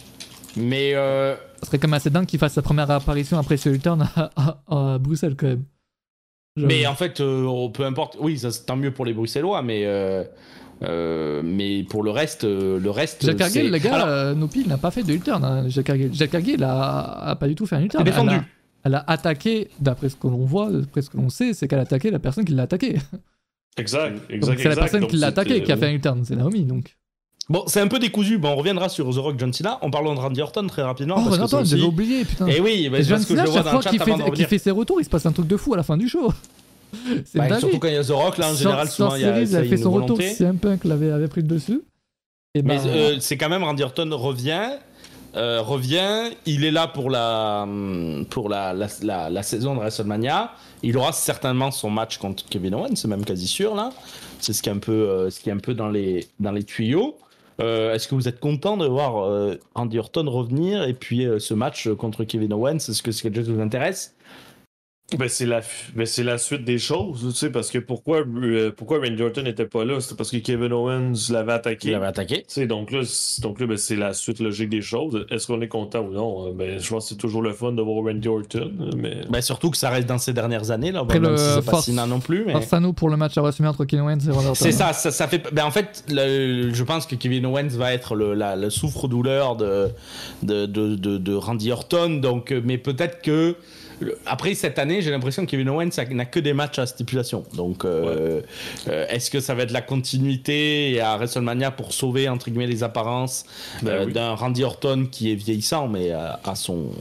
Speaker 1: Mais euh,
Speaker 2: Ça serait quand même assez dingue qu'il fasse sa première apparition après ce return à, à- à Bruxelles, quand même. Genre-
Speaker 1: Mais en fait, euh, peu importe. Oui, ça c'est tant mieux pour les Bruxellois, mais euh, euh, mais pour le reste, euh, le reste.
Speaker 2: Jacques
Speaker 1: c'est-
Speaker 2: Cargill, le gars,
Speaker 1: Alors,
Speaker 2: euh, Nopi, il n'a pas fait de U-turn. Hein, Jacques Cargill, Jacques Cargill a, a pas du tout fait un U-turn.
Speaker 1: c'est défendu.
Speaker 2: Elle a, elle a attaqué, d'après ce que l'on voit, d'après ce que l'on sait, c'est qu'elle a attaqué la personne qui l'a attaqué.
Speaker 3: Exact, exact,
Speaker 2: Donc c'est la
Speaker 3: exact.
Speaker 2: personne
Speaker 3: Donc,
Speaker 2: qui l'a
Speaker 3: c'était-
Speaker 2: attaqué qui a fait un U-turn, c'est Naomi. Donc.
Speaker 1: Bon, c'est un peu décousu. Bon, on reviendra sur The Rock, John Cena. En parlant de Randy Orton très rapidement.
Speaker 2: Oh,
Speaker 1: parce que
Speaker 2: attends,
Speaker 1: ça
Speaker 2: j'avais
Speaker 1: aussi-
Speaker 2: oublié, putain.
Speaker 1: Eh oui, bah,
Speaker 2: Et
Speaker 1: c'est
Speaker 2: John
Speaker 1: parce que je
Speaker 2: Cena,
Speaker 1: le vois
Speaker 2: chaque
Speaker 1: dans
Speaker 2: fois
Speaker 1: le chat
Speaker 2: qu'il
Speaker 1: avant de
Speaker 2: fait, qu'il
Speaker 1: revenir.
Speaker 2: fait ses retours, il se passe un truc de fou à la fin du show. C'est
Speaker 1: Bah,
Speaker 2: une dinguerie.
Speaker 1: surtout quand il y a The Rock, là, en général, souvent, il y a,
Speaker 2: Series
Speaker 1: ça,
Speaker 2: a
Speaker 1: il y a
Speaker 2: fait
Speaker 1: une
Speaker 2: son retour,
Speaker 1: volonté.
Speaker 2: C M Punk l'avait avait pris le dessus. Et
Speaker 1: Mais
Speaker 2: ben,
Speaker 1: euh, c'est quand même Randy Orton revient, euh, revient. Il est là pour la pour la, la, la, la saison de WrestleMania. Il aura certainement son match contre Kevin Owens, c'est même quasi sûr là. C'est ce qui est un peu euh, ce qui est un peu dans les dans les tuyaux. Euh, Est-ce que vous êtes content de voir euh, Randy Orton revenir et puis euh, ce match contre Kevin Owens? Est-ce que c'est quelque chose qui vous intéresse?
Speaker 3: Ben c'est la ben c'est la suite des choses, tu sais, parce que pourquoi euh, pourquoi Randy Orton n'était pas là, c'était parce que Kevin Owens l'avait attaqué.
Speaker 1: Il l'avait attaqué.
Speaker 3: Tu sais, donc là, c'est- donc là ben, c'est la suite logique des choses. Est-ce qu'on est content ou non? Ben, je pense que c'est toujours le fun de voir Randy Orton, mais...
Speaker 1: Ben, surtout que ça reste dans ces dernières années, là.
Speaker 2: Après
Speaker 1: Bon, même
Speaker 2: le
Speaker 1: si c'est pas
Speaker 2: force-
Speaker 1: fascinant non plus. Mais...
Speaker 2: Force à nous pour le match à WrestleMania entre Kevin Owens et Randy Orton.
Speaker 1: C'est ça, ça, ça fait. Ben en fait, le- je pense que Kevin Owens va être le, la, le souffre-douleur de, de, de, de, de Randy Orton. Donc, mais peut-être que. Après cette année, j'ai l'impression que Kevin Owens n'a que des matchs à stipulation. Donc, euh, ouais. euh, est-ce que ça va être la continuité à WrestleMania pour sauver entre guillemets les apparences ben euh, oui. d'un Randy Orton qui est vieillissant, mais à, à son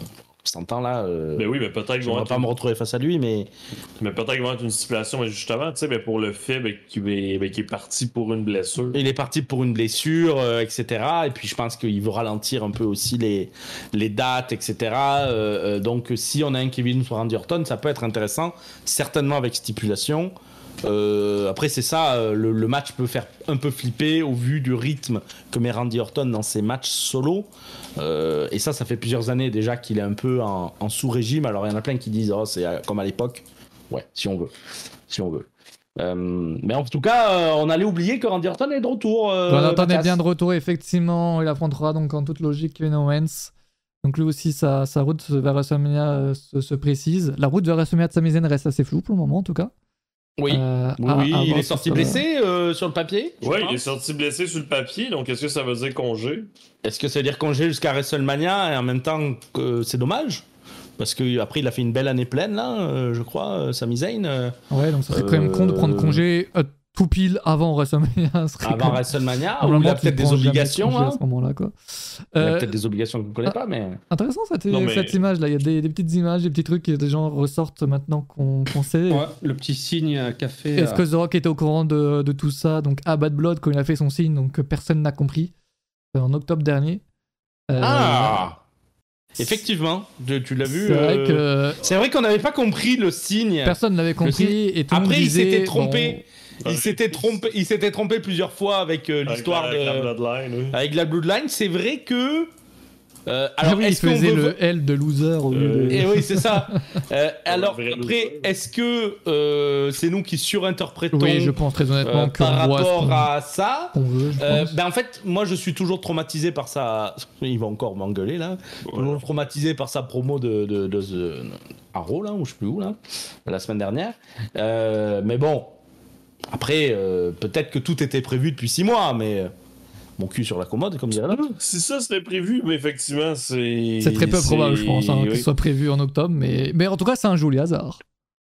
Speaker 1: cent ans là, euh,
Speaker 3: ben oui, mais peut-être
Speaker 1: je ne vais pas une... me retrouver face à lui, mais
Speaker 3: mais peut-être qu'il va être une stipulation, mais justement, tu sais, ben pour le fait ben, qu'il est, ben, qu'il est parti pour une blessure.
Speaker 1: Il est parti pour une blessure, euh, et cetera. Et puis je pense qu'il veut ralentir un peu aussi les les dates, et cetera. Euh, euh, donc si on a un Kevin ou Randy Orton, ça peut être intéressant, certainement avec stipulation. Euh, après c'est ça, euh, le, le match peut faire un peu flipper au vu du rythme que met Randy Orton dans ses matchs solo, euh, et ça ça fait plusieurs années déjà qu'il est un peu en, en sous-régime. Alors il y en a plein qui disent oh c'est comme à l'époque, ouais si on veut, si on veut. Euh, mais en tout cas euh, on allait oublier que Randy Orton est de retour. Euh,
Speaker 2: Randy Orton est bien de retour effectivement, il affrontera donc en toute logique Kevin Owens. Donc lui aussi sa, sa route vers WrestleMania euh, se, se précise. La route vers WrestleMania de Sami Zayn reste assez floue pour le moment en tout cas.
Speaker 1: Oui, euh, oui, à, à il est sorti blessé euh, sur le papier.
Speaker 3: Oui, il est sorti blessé sur le papier, donc est-ce que ça veut dire congé?
Speaker 1: Est-ce que ça veut dire congé jusqu'à WrestleMania et en même temps que c'est dommage? Parce qu'après il a fait une belle année pleine là, euh, je crois, Sami Zayn. Euh,
Speaker 2: ouais, donc ça serait euh, quand même con de prendre congé euh, tout pile avant WrestleMania.
Speaker 1: Avant comme... WrestleMania, où il a peut-être des obligations hein.
Speaker 2: à ce moment-là quoi.
Speaker 1: Il a peut-être des obligations qu'on ne connaît ah, pas, mais...
Speaker 2: Intéressant cette, non, mais... cette image-là, il y a des, des petites images, des petits trucs que des gens ressortent maintenant qu'on, qu'on sait.
Speaker 4: Ouais, le petit signe qu'a fait...
Speaker 2: Est-ce euh... que The Rock était au courant de, de tout ça? Donc à Bad Blood, quand il a fait son signe, donc personne n'a compris, en octobre dernier.
Speaker 1: Euh... Ah effectivement, tu, tu l'as vu.
Speaker 2: C'est vrai,
Speaker 1: euh...
Speaker 2: que...
Speaker 1: c'est vrai qu'on n'avait pas compris le signe.
Speaker 2: Personne n'avait compris. Et tout
Speaker 1: après,
Speaker 2: il
Speaker 1: disait,
Speaker 2: s'était
Speaker 1: trompé. Bon... Il s'était trompé, il s'était trompé plusieurs fois avec euh, l'histoire
Speaker 3: avec la,
Speaker 1: de
Speaker 3: avec la Bloodline. Oui.
Speaker 1: Avec la Bloodline, c'est vrai que euh,
Speaker 2: alors
Speaker 1: ah
Speaker 2: oui,
Speaker 1: est-ce
Speaker 2: il faisait
Speaker 1: qu'on veut...
Speaker 2: le L de loser au lieu
Speaker 1: euh,
Speaker 2: de...
Speaker 1: Et oui, c'est ça. euh, alors après, est-ce que euh, c'est nous qui surinterprétons?
Speaker 2: Oui, je pense très honnêtement
Speaker 1: euh,
Speaker 2: que
Speaker 1: par
Speaker 2: on
Speaker 1: rapport
Speaker 2: voit
Speaker 1: à ça.
Speaker 2: Veut,
Speaker 1: euh, ben en fait, moi je suis toujours traumatisé par sa. Il va encore m'engueuler là. Ouais. Toujours traumatisé par sa promo de de, de, de... Arrow là, ou je sais plus où là, la semaine dernière. Euh, mais bon, après, euh, peut-être que tout était prévu depuis six mois, mais. Mon cul sur la commode, comme dirait l'autre.
Speaker 3: Si ça c'était prévu, mais effectivement, c'est.
Speaker 2: C'est très peu
Speaker 3: c'est...
Speaker 2: probable, je pense, hein,
Speaker 3: oui.
Speaker 2: que ce soit prévu en octobre, mais, mais en tout cas, c'est un joli hasard.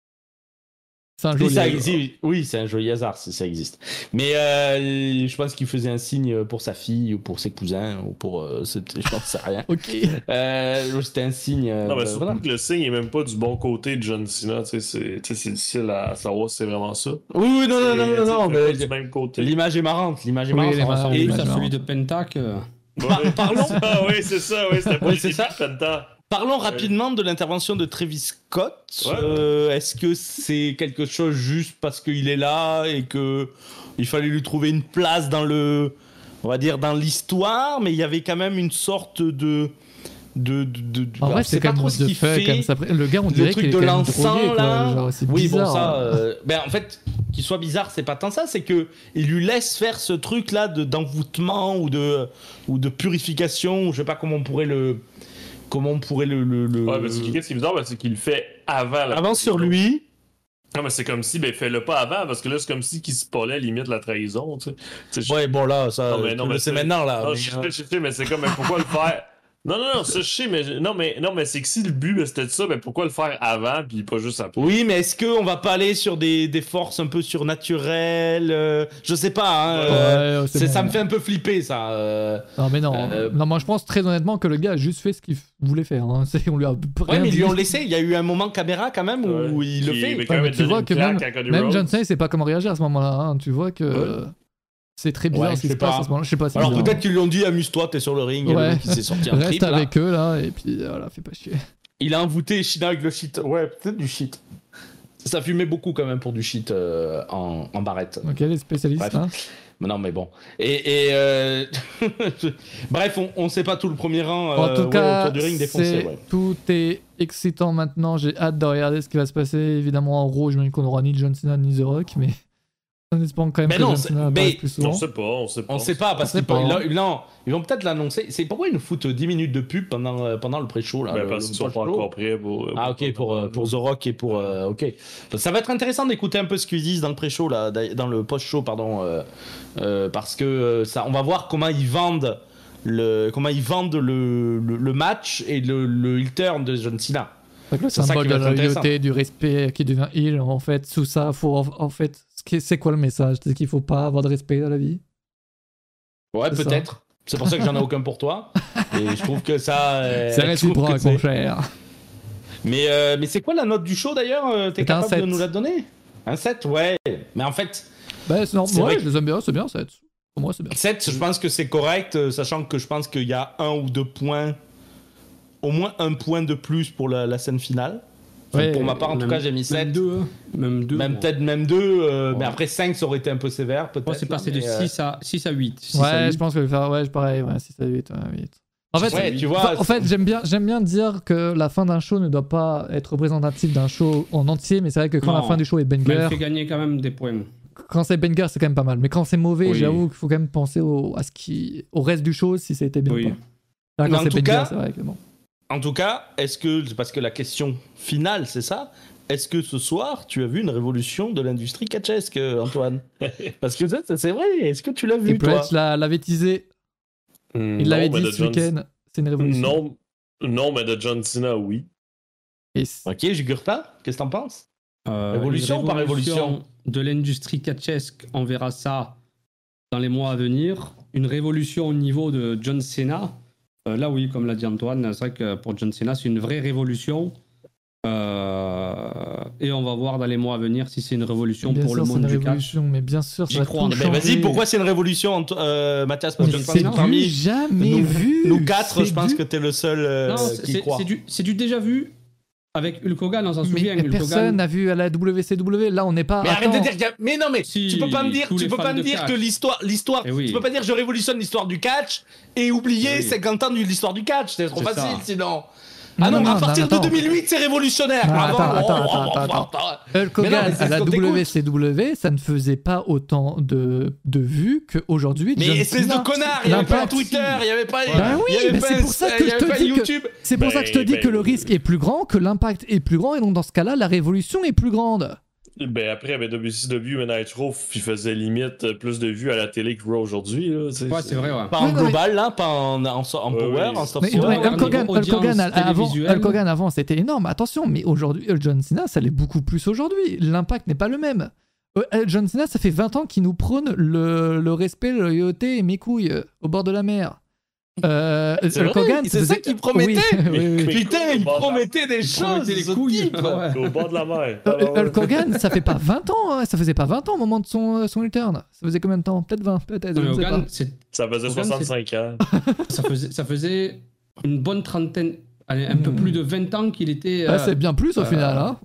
Speaker 2: C'est un joli
Speaker 1: ça
Speaker 2: hasard.
Speaker 1: Existe. Oui, c'est un joli hasard si ça existe. Mais euh, je pense qu'il faisait un signe pour sa fille ou pour ses cousins ou pour. Euh, je pense que c'est rien.
Speaker 2: Ok.
Speaker 1: Euh, c'était un signe.
Speaker 3: Non, mais
Speaker 1: euh,
Speaker 3: surtout
Speaker 1: voilà.
Speaker 3: que le signe est même pas du bon côté de John Cena. Tu sais, c'est, tu sais, c'est difficile à savoir si c'est vraiment ça.
Speaker 1: Oui, oui, non, non, non, non, non, mais
Speaker 3: du même côté.
Speaker 1: L'image est marrante. L'image est
Speaker 2: oui,
Speaker 1: marrante.
Speaker 4: Et ça, celui de Penta que.
Speaker 3: Ouais, parlons. Ah oui, c'est ça. Oui, c'était pas
Speaker 1: oui, c'est ça.
Speaker 3: Penta.
Speaker 1: Parlons rapidement de l'intervention de Travis Scott. Ouais, euh, ouais. Est-ce que c'est quelque chose juste parce qu'il est là et que il fallait lui trouver une place dans le, on va dire dans l'histoire, mais il y avait quand même une sorte de de, de, de
Speaker 2: en vrai, c'est quand même ce qu'il fait, fait ça. Le gars, on dirait
Speaker 1: le truc
Speaker 2: qu'il
Speaker 1: de
Speaker 2: est
Speaker 1: l'encens là.
Speaker 2: Genre, c'est
Speaker 1: oui,
Speaker 2: bizarre,
Speaker 1: bon ça. Euh, ben en fait, qu'il soit bizarre, c'est pas tant ça, c'est que il lui laisse faire ce truc là de d'envoûtement ou de ou de purification. Je sais pas comment on pourrait le Comment on pourrait le. le, le...
Speaker 3: Ouais, mais c'est, qu'est-ce qui est bizarre, ben, c'est qu'il le fait avant la.
Speaker 1: Avant sur lui.
Speaker 3: Non, mais c'est comme si, ben, fais-le pas avant, parce que là, c'est comme si qu'il spoilait limite la trahison, tu sais.
Speaker 1: Je... Ouais, bon, là, ça. Non, mais, non, mais c'est maintenant, là.
Speaker 3: Non,
Speaker 1: mais...
Speaker 3: je sais, je sais, mais c'est comme, mais pourquoi le faire. Non, non, non, ça je sais, mais non, mais, non, mais c'est que si le but ben, c'était de ça, ben pourquoi le faire avant puis pas juste après?
Speaker 1: Oui, mais est-ce qu'on va pas aller sur des, des forces un peu surnaturelles euh, je sais pas, hein,
Speaker 2: ouais,
Speaker 1: euh,
Speaker 2: c'est
Speaker 1: c'est,
Speaker 2: bon.
Speaker 1: Ça me fait un peu flipper, ça. Euh,
Speaker 2: non, mais non, euh, non, moi je pense très honnêtement que le gars a juste fait ce qu'il voulait faire. Hein. C'est, on lui a
Speaker 1: ouais, mais ils lui ont laissé, il y a eu un moment caméra quand même où ouais, il le fait.
Speaker 2: Mais ouais, mais tu vois que même, même John Cena, il sait pas comment réagir à ce moment-là. Hein. Tu vois que. Ouais. C'est très bizarre ouais, ce qui se passe à ce moment-là. Je sais pas si
Speaker 1: alors
Speaker 2: bizarre.
Speaker 1: peut-être qu'ils lui ont dit amuse-toi, t'es sur le ring.
Speaker 2: Ouais.
Speaker 1: Et le qui s'est sorti un
Speaker 2: Reste
Speaker 1: trip,
Speaker 2: avec
Speaker 1: là.
Speaker 2: eux là et puis voilà, fais pas chier.
Speaker 1: Il a envoûté Shida avec le shit. Ouais, peut-être du shit. Ça fumait beaucoup quand même pour du shit euh, en, en barrette.
Speaker 2: Ok, les spécialistes. Hein.
Speaker 1: Non, mais bon. Et, et euh... bref, on ne sait pas tout le premier rang.
Speaker 2: En
Speaker 1: euh,
Speaker 2: tout
Speaker 1: ouais,
Speaker 2: cas,
Speaker 1: autour du ring défoncé.
Speaker 2: c'est-
Speaker 1: Ouais.
Speaker 2: tout est excitant maintenant. J'ai hâte de regarder ce qui va se passer. Évidemment, en rouge, je me dis qu'on n'aura ni John Cena ni The Rock, mais en espérant quand même
Speaker 1: Mais
Speaker 2: que
Speaker 1: non,
Speaker 2: John
Speaker 1: c'est-
Speaker 2: Cena
Speaker 1: mais-
Speaker 2: apparaisse plus
Speaker 3: On
Speaker 2: souvent.
Speaker 3: sait pas, on sait pas.
Speaker 1: On sait pas parce
Speaker 2: On sait
Speaker 1: qu'ils
Speaker 2: pas,
Speaker 1: là,
Speaker 2: hein.
Speaker 1: non, ils vont peut-être l'annoncer. C'est pourquoi ils nous foutent dix minutes de pub pendant, euh, pendant le pré-show là.
Speaker 3: Ben,
Speaker 1: le-
Speaker 3: parce
Speaker 1: le
Speaker 3: qu'ils sont pas
Speaker 1: post-show.
Speaker 3: encore prêts pour.
Speaker 1: Ah ok pour, euh, pour The Rock et pour euh, ok. Ça va être intéressant d'écouter un peu ce qu'ils disent dans le pré-show là, dans le post-show pardon, euh, euh, parce que euh, ça, on va voir comment ils vendent le comment ils vendent le, le, le match et le, le heel turn de John Cena.
Speaker 2: Fait que le
Speaker 1: C'est ça
Speaker 2: symbole
Speaker 1: qui
Speaker 2: de
Speaker 1: va être
Speaker 2: la
Speaker 1: intéressant.
Speaker 2: loyauté, du respect qui devient heal, en fait, sous ça, faut en, en fait, ce qui- c'est quoi le message? C'est qu'il faut pas avoir de respect dans la vie?
Speaker 1: Ouais
Speaker 2: C'est ça.
Speaker 1: peut-être. C'est pour ça que j'en ai aucun pour toi. Et je trouve que ça. euh,
Speaker 2: C'est
Speaker 1: je trouve que
Speaker 2: réciproque,
Speaker 1: c'est-
Speaker 2: mon cher.
Speaker 1: Mais, euh, mais c'est quoi la note du show d'ailleurs euh, T'es
Speaker 2: C'est un
Speaker 1: capable de
Speaker 2: sept.
Speaker 1: nous la donner? Un sept, ouais. Mais en fait,
Speaker 2: Bah, c'est normal.
Speaker 1: C'est vrai
Speaker 2: Ouais,
Speaker 1: que-
Speaker 2: je les aime bien, c'est bien, sept. Pour moi, c'est bien.
Speaker 1: sept, je pense que c'est correct, euh, sachant que je pense qu'il y a un ou deux points, au moins un point de plus pour la, la scène finale. Enfin,
Speaker 2: Ouais,
Speaker 1: pour ma part, en tout
Speaker 4: Même-
Speaker 1: cas, j'ai mis
Speaker 4: Même
Speaker 1: sept.
Speaker 4: deux. hein. Même deux.
Speaker 1: Même
Speaker 4: bon.
Speaker 1: peut-être même deux, euh, mais
Speaker 4: Ouais.
Speaker 1: après cinq, ça aurait été un peu sévère, peut-être.
Speaker 4: Moi, c'est passé de
Speaker 1: mais, euh,
Speaker 4: six à, six à huit. six à
Speaker 2: Ouais,
Speaker 4: huit.
Speaker 2: je pense que je vais faire, ouais, pareil, ouais, six à huit, ouais, huit. En fait,
Speaker 1: Ouais, tu
Speaker 2: enfin,
Speaker 1: vois.
Speaker 2: en fait j'aime bien, j'aime bien dire que la fin d'un show ne doit pas être représentative d'un show en entier, mais c'est vrai que quand
Speaker 4: Non.
Speaker 2: la fin du show est
Speaker 4: Mais
Speaker 2: banger,
Speaker 4: elle fait gagner quand même des points.
Speaker 2: quand c'est banger, c'est quand même pas mal. Mais quand c'est mauvais,
Speaker 4: Oui.
Speaker 2: j'avoue qu'il faut quand même penser au, à ce qui, au reste du show si ça a été bien
Speaker 4: Oui.
Speaker 2: ou pas. Là,
Speaker 1: Mais
Speaker 2: quand
Speaker 1: en
Speaker 2: c'est
Speaker 1: tout
Speaker 2: banger,
Speaker 1: cas-
Speaker 2: c'est vrai que bon.
Speaker 1: En tout cas, est-ce que, parce que la question finale, c'est ça, est-ce que ce soir, tu as vu une révolution de l'industrie catchesque, Antoine? Parce que ça, ça, c'est vrai, est-ce que tu l'as vu,
Speaker 2: Triple
Speaker 1: toi?
Speaker 2: H l'a- l'avait teasé, il l'avait dit ce week-end, c'est une révolution.
Speaker 3: Non, non, mais de John Cena, oui.
Speaker 2: Et c'est-
Speaker 1: Ok, Jugurtha, qu'est-ce que t'en penses?
Speaker 4: Euh,
Speaker 1: Révolution
Speaker 4: une
Speaker 1: ou pas révolution
Speaker 4: de l'industrie catchesque, on verra ça dans les mois à venir. Une révolution au niveau de John Cena. Euh, là, oui, comme l'a dit Antoine, c'est vrai que pour John Cena, c'est une vraie révolution. Euh, et on va voir dans les mois à venir si c'est une révolution
Speaker 2: bien
Speaker 4: pour
Speaker 2: sûr,
Speaker 4: le
Speaker 2: c'est
Speaker 4: monde
Speaker 2: une
Speaker 4: du catch.
Speaker 2: révolution, mais bien sûr, ça
Speaker 4: J'y
Speaker 2: va
Speaker 4: crois,
Speaker 2: tout
Speaker 4: mais
Speaker 1: Mais
Speaker 2: changer.
Speaker 1: vas-y, pourquoi c'est une révolution, Anto- euh, Mathias? Parce
Speaker 2: Mais
Speaker 1: que je pense
Speaker 2: c'est
Speaker 1: que
Speaker 2: du
Speaker 1: parmi
Speaker 2: jamais
Speaker 1: nous-
Speaker 2: vu.
Speaker 1: nous quatre, je
Speaker 2: C'est
Speaker 1: pense
Speaker 2: du-
Speaker 1: que t'es le seul euh,
Speaker 4: Non, c'est-
Speaker 1: qui
Speaker 4: c'est
Speaker 1: croit.
Speaker 4: c'est du, c'est du déjà vu avec Hulk Hogan, on s'en
Speaker 2: Mais
Speaker 4: souvient. Hulk
Speaker 2: personne
Speaker 4: Hogan.
Speaker 2: n'a vu à la W C W. Là, on n'est pas.
Speaker 1: Mais arrête de
Speaker 2: Attends.
Speaker 1: dire qu'il y a- Mais non, mais
Speaker 4: Si,
Speaker 1: tu peux pas me dire,
Speaker 4: tous
Speaker 1: tu
Speaker 4: les
Speaker 1: peux
Speaker 4: fans
Speaker 1: pas me
Speaker 4: de
Speaker 1: dire
Speaker 4: catch.
Speaker 1: que l'histoire, l'histoire,
Speaker 4: Eh oui.
Speaker 1: tu peux pas dire je révolutionne l'histoire du catch et oublier
Speaker 4: Eh oui.
Speaker 1: cinquante ans de l'histoire du catch, c'est trop
Speaker 4: C'est
Speaker 1: facile
Speaker 4: ça.
Speaker 1: sinon.
Speaker 2: Non,
Speaker 1: Ah non,
Speaker 2: non,
Speaker 1: à
Speaker 2: non,
Speaker 1: partir
Speaker 2: non,
Speaker 1: de
Speaker 2: attends.
Speaker 1: deux mille huit, c'est révolutionnaire.
Speaker 2: Non,
Speaker 1: Avant,
Speaker 2: attends,
Speaker 1: oh,
Speaker 2: attends,
Speaker 1: oh,
Speaker 2: attends,
Speaker 1: oh,
Speaker 2: attends,
Speaker 1: oh,
Speaker 2: Hulk
Speaker 1: Mais non,
Speaker 2: Hogan
Speaker 1: mais c'est
Speaker 2: à
Speaker 1: ce
Speaker 2: la
Speaker 1: qu'on t'écoute.
Speaker 2: W C W, ça ne faisait pas autant de, de vues qu'aujourd'hui.
Speaker 1: Mais
Speaker 2: John
Speaker 1: espèce
Speaker 2: Cena.
Speaker 1: de connard, il y avait pas
Speaker 2: L'impact,
Speaker 1: Twitter, il y avait pas,
Speaker 2: Ben oui,
Speaker 1: il y avait
Speaker 2: mais
Speaker 1: pas
Speaker 2: c'est
Speaker 1: un-
Speaker 2: pour ça que
Speaker 1: il y
Speaker 2: je
Speaker 1: avait
Speaker 2: te
Speaker 1: pas
Speaker 2: dis que-
Speaker 1: YouTube.
Speaker 2: C'est pour
Speaker 3: Ben,
Speaker 2: ça que je te dis
Speaker 3: ben,
Speaker 2: que le
Speaker 3: oui.
Speaker 2: risque est plus grand, que l'impact est plus grand, et donc dans ce cas-là, la révolution est plus grande.
Speaker 3: Ben après, ben, W C W et Nitro, il faisait limite plus de vues à la télé que Raw aujourd'hui. là, tu sais,
Speaker 4: Ouais, c'est vrai, ouais.
Speaker 1: Pas en
Speaker 2: Ouais, non, mais-
Speaker 1: global là, pas en, en, so- en
Speaker 3: Ouais,
Speaker 1: power,
Speaker 3: oui.
Speaker 1: en soft
Speaker 2: Mais,
Speaker 1: power.
Speaker 2: mais
Speaker 4: ouais,
Speaker 2: Hulk Hogan,
Speaker 4: niveau
Speaker 2: Hulk Hogan,
Speaker 4: audience
Speaker 2: avant,
Speaker 4: télévisuelle.
Speaker 2: Hulk Hogan avant, c'était énorme. Attention, mais aujourd'hui, John Cena, ça l'est beaucoup plus aujourd'hui. L'impact n'est pas le même. Euh, John Cena, ça fait vingt ans qu'il nous prône le, le respect, la loyauté et mes couilles euh, au bord de la mer. Euh,
Speaker 1: C'est
Speaker 2: Hulk
Speaker 1: vrai,
Speaker 2: Hogan,
Speaker 1: c'est
Speaker 2: faisait-
Speaker 1: ça qu'il promettait.
Speaker 2: Oui, oui, oui.
Speaker 3: Mais-
Speaker 1: Putain, il
Speaker 3: Bon,
Speaker 1: promettait des choses.
Speaker 4: promettait les
Speaker 1: ce
Speaker 4: couilles.
Speaker 1: type.
Speaker 4: Ouais.
Speaker 3: Au bord de la mer.
Speaker 2: Euh,
Speaker 3: Alors,
Speaker 2: Hulk Hogan, ça fait pas vingt ans, hein, ça faisait pas vingt ans au moment de son, son return. Ça faisait combien de temps? Peut-être vingt, peut-être, je
Speaker 4: Mais
Speaker 2: ne sais
Speaker 4: Hogan,
Speaker 2: pas.
Speaker 4: c'est-
Speaker 3: Ça faisait
Speaker 4: Hogan,
Speaker 3: soixante-cinq ans.
Speaker 4: ça, faisait, ça faisait une bonne trentaine, allez, un peu
Speaker 2: Hmm.
Speaker 4: plus de vingt ans qu'il était.
Speaker 2: Ah,
Speaker 4: euh,
Speaker 2: c'est bien plus au
Speaker 4: euh,
Speaker 2: final. Hein.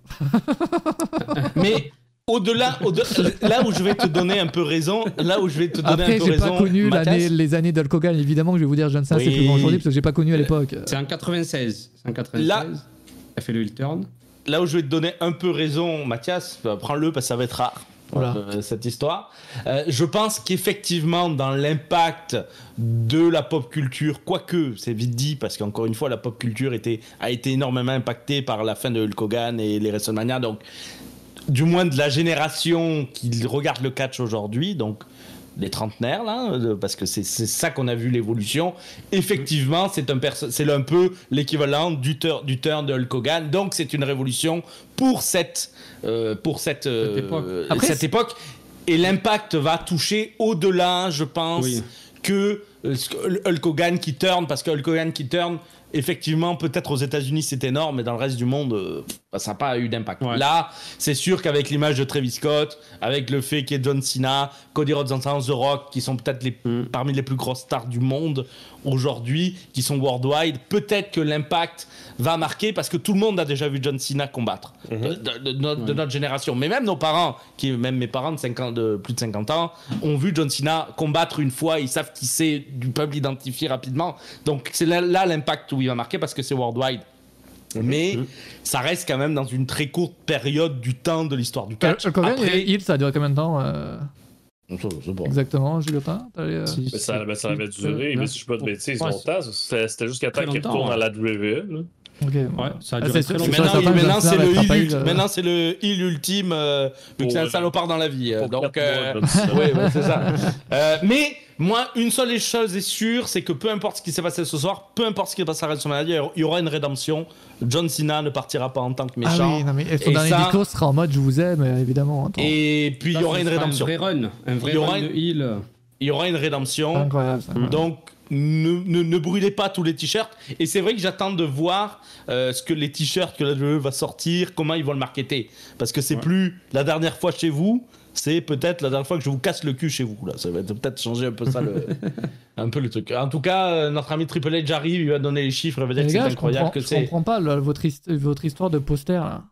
Speaker 1: Mais au-delà, au-delà, là où je vais te donner un peu raison, là où je vais te donner
Speaker 2: Après,
Speaker 1: un peu
Speaker 2: j'ai
Speaker 1: raison,
Speaker 2: pas connu
Speaker 1: Mathias,
Speaker 2: l'année- les années d'Hulk Hogan, évidemment que je vais vous dire John Cena c'est
Speaker 1: Oui.
Speaker 2: plus grand aujourd'hui parce que j'ai pas connu à l'époque.
Speaker 4: C'est en quatre-vingt-seize. C'est en quatre-vingt-seize.
Speaker 1: Là-
Speaker 4: Il a fait le heel turn.
Speaker 1: là où je vais te donner un peu raison, Mathias, bah, prends-le parce que ça va être rare.
Speaker 2: Voilà.
Speaker 1: euh, cette histoire. Euh, je pense qu'effectivement, dans l'impact de la pop culture, quoique c'est vite dit, parce qu'encore une fois, la pop culture était, a été énormément impactée par la fin de Hulk Hogan et les WrestleMania, donc du moins de la génération qui regarde le catch aujourd'hui, donc les trentenaires là, euh, parce que c'est c'est ça qu'on a vu l'évolution. Effectivement, c'est un perso- c'est un peu l'équivalent du, tur- du turn de Hulk Hogan, donc c'est une révolution pour cette euh, pour cette euh,
Speaker 4: Cette époque.
Speaker 1: euh,
Speaker 2: Après,
Speaker 1: cette
Speaker 2: c'est-
Speaker 1: époque. Et l'impact va toucher au-delà, je pense,
Speaker 4: Oui.
Speaker 1: que euh, ce que Hulk Hogan qui turn, parce que Hulk Hogan qui turn, effectivement, peut-être aux États-Unis c'est énorme, mais dans le reste du monde, euh, bah, ça n'a pas eu d'impact.
Speaker 4: Ouais.
Speaker 1: Là, c'est sûr qu'avec l'image de Travis Scott, avec le fait qu'il y ait John Cena, Cody Rhodes, The Rock, qui sont peut-être les,
Speaker 4: Mm.
Speaker 1: parmi les plus grosses stars du monde aujourd'hui, qui sont worldwide, peut-être que l'impact va marquer parce que tout le monde a déjà vu John Cena combattre
Speaker 3: Mhm.
Speaker 1: de, de- de notre, de notre génération. Mais même nos parents, qui, même mes parents de, cinquante, de plus de cinquante ans, ont vu John Cena combattre une fois. Ils savent qui c'est, ils peuvent l'identifier rapidement. Donc c'est là, là l'impact où il va marquer parce que c'est worldwide. Mais
Speaker 3: Mhm.
Speaker 1: ça reste quand même dans une très courte période du temps de l'histoire du catch.
Speaker 2: Hulk Hogan,
Speaker 1: Après,
Speaker 2: il, ça a duré combien de temps euh,
Speaker 1: je sais pas.
Speaker 2: exactement, Juliotin? T'allais, euh,
Speaker 4: Si,
Speaker 3: Mais ça, ben, ça avait
Speaker 4: si,
Speaker 3: duré,
Speaker 4: euh,
Speaker 3: mais si je ne dis pas de bêtises,
Speaker 4: ouais,
Speaker 3: longtemps. C'était c'était jusqu'à temps
Speaker 4: Très
Speaker 3: qu'il
Speaker 4: longtemps,
Speaker 3: retourne
Speaker 4: ouais.
Speaker 3: à la W W E. Là.
Speaker 2: Ok.
Speaker 4: Ouais, ça a
Speaker 2: Ah,
Speaker 4: duré
Speaker 2: c'est-
Speaker 4: très
Speaker 2: c'est-
Speaker 4: longtemps.
Speaker 2: c'est-
Speaker 1: Maintenant,
Speaker 2: ça,
Speaker 1: il-
Speaker 2: ça,
Speaker 1: maintenant,
Speaker 2: ça,
Speaker 1: c'est
Speaker 2: ça,
Speaker 1: le
Speaker 2: ça, ça,
Speaker 1: heal,
Speaker 2: ça, ça,
Speaker 1: maintenant c'est le heal ultime euh, vu que c'est un
Speaker 3: Pour-
Speaker 1: salopard dans la vie. euh,
Speaker 3: Pour
Speaker 1: donc,
Speaker 3: quatre
Speaker 1: euh,
Speaker 3: mois, comme ça.
Speaker 1: ouais, ouais, c'est ça. Euh, mais moi, une seule chose est sûre, c'est que peu importe ce qui s'est passé ce soir, peu importe ce qui passera à WrestleMania, il y aura une rédemption. John Cena ne partira pas en tant que
Speaker 2: Ah
Speaker 1: méchant.
Speaker 2: oui, non, mais son
Speaker 1: Et
Speaker 2: dernier
Speaker 1: ça-
Speaker 2: discours sera en mode je vous aime, euh, évidemment. Attends.
Speaker 1: Et puis il
Speaker 4: Là,
Speaker 1: y aura
Speaker 4: ce
Speaker 1: une
Speaker 4: sera
Speaker 1: rédemption.
Speaker 4: Un vrai run, un vrai
Speaker 1: Il y aura
Speaker 4: run
Speaker 1: une-
Speaker 4: de heal.
Speaker 1: Il y aura une rédemption.
Speaker 2: Incroyable, ça.
Speaker 1: Donc, ne, ne, ne brûlez pas tous les t-shirts. Et c'est vrai que j'attends de voir euh, ce que les t-shirts que la W W E va sortir, comment ils vont le marketer. Parce que c'est
Speaker 4: Ouais.
Speaker 1: plus la dernière fois chez vous, c'est peut-être la dernière fois que je vous casse le cul chez vous. Là. Ça va être- peut-être changer un peu ça, le, un peu le truc. En tout cas, euh, notre ami Triple H arrive, il va donner les chiffres, il va dire
Speaker 2: Les
Speaker 1: que c'est
Speaker 2: gars, je
Speaker 1: incroyable,
Speaker 2: comprends,
Speaker 1: que
Speaker 2: je
Speaker 1: c'est.
Speaker 2: comprends pas là, votre, hist- votre histoire de poster là.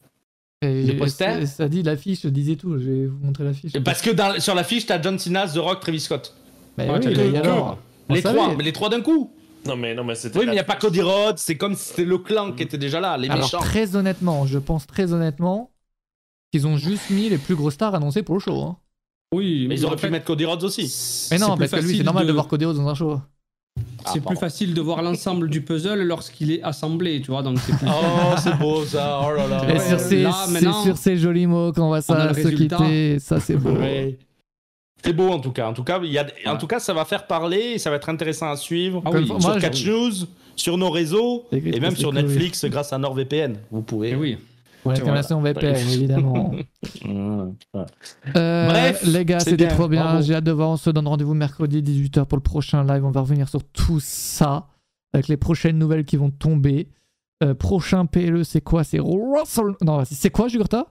Speaker 2: Et
Speaker 1: De poster
Speaker 2: et ça dit l'affiche disait tout. Je vais vous montrer l'affiche.
Speaker 1: Parce que dans- sur l'affiche, t'as John Cena, The Rock, Travis Scott.
Speaker 2: Mais
Speaker 4: Ouais,
Speaker 2: oui,
Speaker 4: t'as
Speaker 2: et
Speaker 4: les-
Speaker 2: alors On
Speaker 1: Les
Speaker 2: savait.
Speaker 1: trois, mais les trois d'un coup.
Speaker 3: Non, mais, non, mais c'était.
Speaker 1: Oui, mais il n'y a
Speaker 3: la-
Speaker 1: pas Cody Rhodes, c'est comme si c'était le clan qui était déjà là, les
Speaker 2: Alors
Speaker 1: méchants.
Speaker 2: très honnêtement, je pense très honnêtement qu'ils ont juste mis les plus grosses stars annoncées pour le show. Hein.
Speaker 4: Oui,
Speaker 1: Mais ils auraient
Speaker 4: en fait,
Speaker 1: pu mettre Cody Rhodes aussi.
Speaker 2: Mais non,
Speaker 4: c'est plus
Speaker 2: parce que lui, c'est
Speaker 4: facile
Speaker 2: normal de...
Speaker 4: de
Speaker 2: voir Cody Rhodes dans un show.
Speaker 1: Ah,
Speaker 4: C'est plus
Speaker 1: pardon.
Speaker 4: facile de voir l'ensemble du puzzle lorsqu'il est assemblé, tu vois, donc c'est plus...
Speaker 1: Oh, c'est beau ça, oh là là.
Speaker 2: Et
Speaker 4: ouais,
Speaker 2: sur, ces,
Speaker 4: là,
Speaker 2: c'est
Speaker 4: maintenant,
Speaker 2: sur ces jolis mots qu'on va
Speaker 4: on a
Speaker 2: ça
Speaker 4: le
Speaker 2: se
Speaker 4: résultat.
Speaker 2: quitter. Ça, c'est beau.
Speaker 1: Ouais. C'est beau en tout cas. En tout cas, il y a... en
Speaker 4: Ouais.
Speaker 1: tout cas, ça va faire parler et ça va être intéressant à suivre
Speaker 4: Ah
Speaker 2: Comme
Speaker 4: oui,
Speaker 2: moi,
Speaker 1: sur
Speaker 2: je-
Speaker 1: Catch News, sur nos réseaux
Speaker 2: C'est que-
Speaker 1: et même
Speaker 2: c'est
Speaker 1: sur
Speaker 2: cool.
Speaker 1: Netflix grâce à NordVPN. Vous pouvez.
Speaker 4: Eh oui.
Speaker 2: Pour
Speaker 4: C'est
Speaker 2: l'incarnation V P N, évidemment.
Speaker 1: Mmh. Ouais.
Speaker 2: Euh,
Speaker 1: Bref,
Speaker 2: les gars,
Speaker 1: c'est
Speaker 2: c'était
Speaker 1: bien,
Speaker 2: trop bien.
Speaker 1: bravo.
Speaker 2: J'ai hâte de voir. On se donne rendez-vous mercredi dix-huit heures pour le prochain live. On va revenir sur tout ça avec les prochaines nouvelles qui vont tomber. Euh, prochain P L E, c'est quoi? C'est Russell. Non, c'est quoi, Jugurta?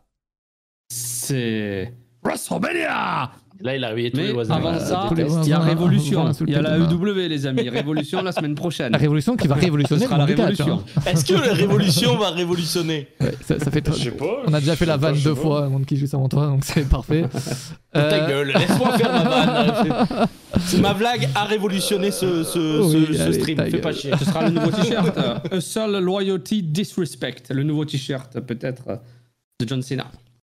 Speaker 4: C'est...
Speaker 2: WrestleMania.
Speaker 1: Là, il a réveillé tous
Speaker 4: Mais
Speaker 1: les voisins.
Speaker 4: avant
Speaker 2: Euh,
Speaker 4: ça,
Speaker 2: tous les
Speaker 4: il y a
Speaker 2: voisins,
Speaker 4: Révolution.
Speaker 2: voisins sous le
Speaker 4: Il y a la
Speaker 2: tapis de
Speaker 4: E W, les amis. Révolution la semaine prochaine.
Speaker 2: La révolution qui va révolutionner
Speaker 4: Ce
Speaker 2: le
Speaker 4: sera la
Speaker 2: monde du catch,
Speaker 4: révolution.
Speaker 2: hein.
Speaker 1: Est-ce que la révolution va révolutionner?
Speaker 2: Ouais, ça, ça fait
Speaker 3: Je sais pas.
Speaker 2: On a déjà fait la
Speaker 3: Je sais pas,
Speaker 2: vanne
Speaker 3: je sais
Speaker 2: deux
Speaker 3: pas.
Speaker 2: fois, le monde qui juste avant toi, donc c'est parfait.
Speaker 1: Ta
Speaker 2: Euh,
Speaker 1: gueule, laisse-moi faire ma vanne. C'est- C'est ma blague a révolutionné ce, ce,
Speaker 2: Oui,
Speaker 1: ce- ce
Speaker 2: allez,
Speaker 1: stream.
Speaker 2: ta
Speaker 1: Fais
Speaker 2: gueule.
Speaker 1: pas chier.
Speaker 4: Ce sera le nouveau t-shirt. A Seul Loyalty Disrespect. Le nouveau t-shirt, peut-être, de John Cena.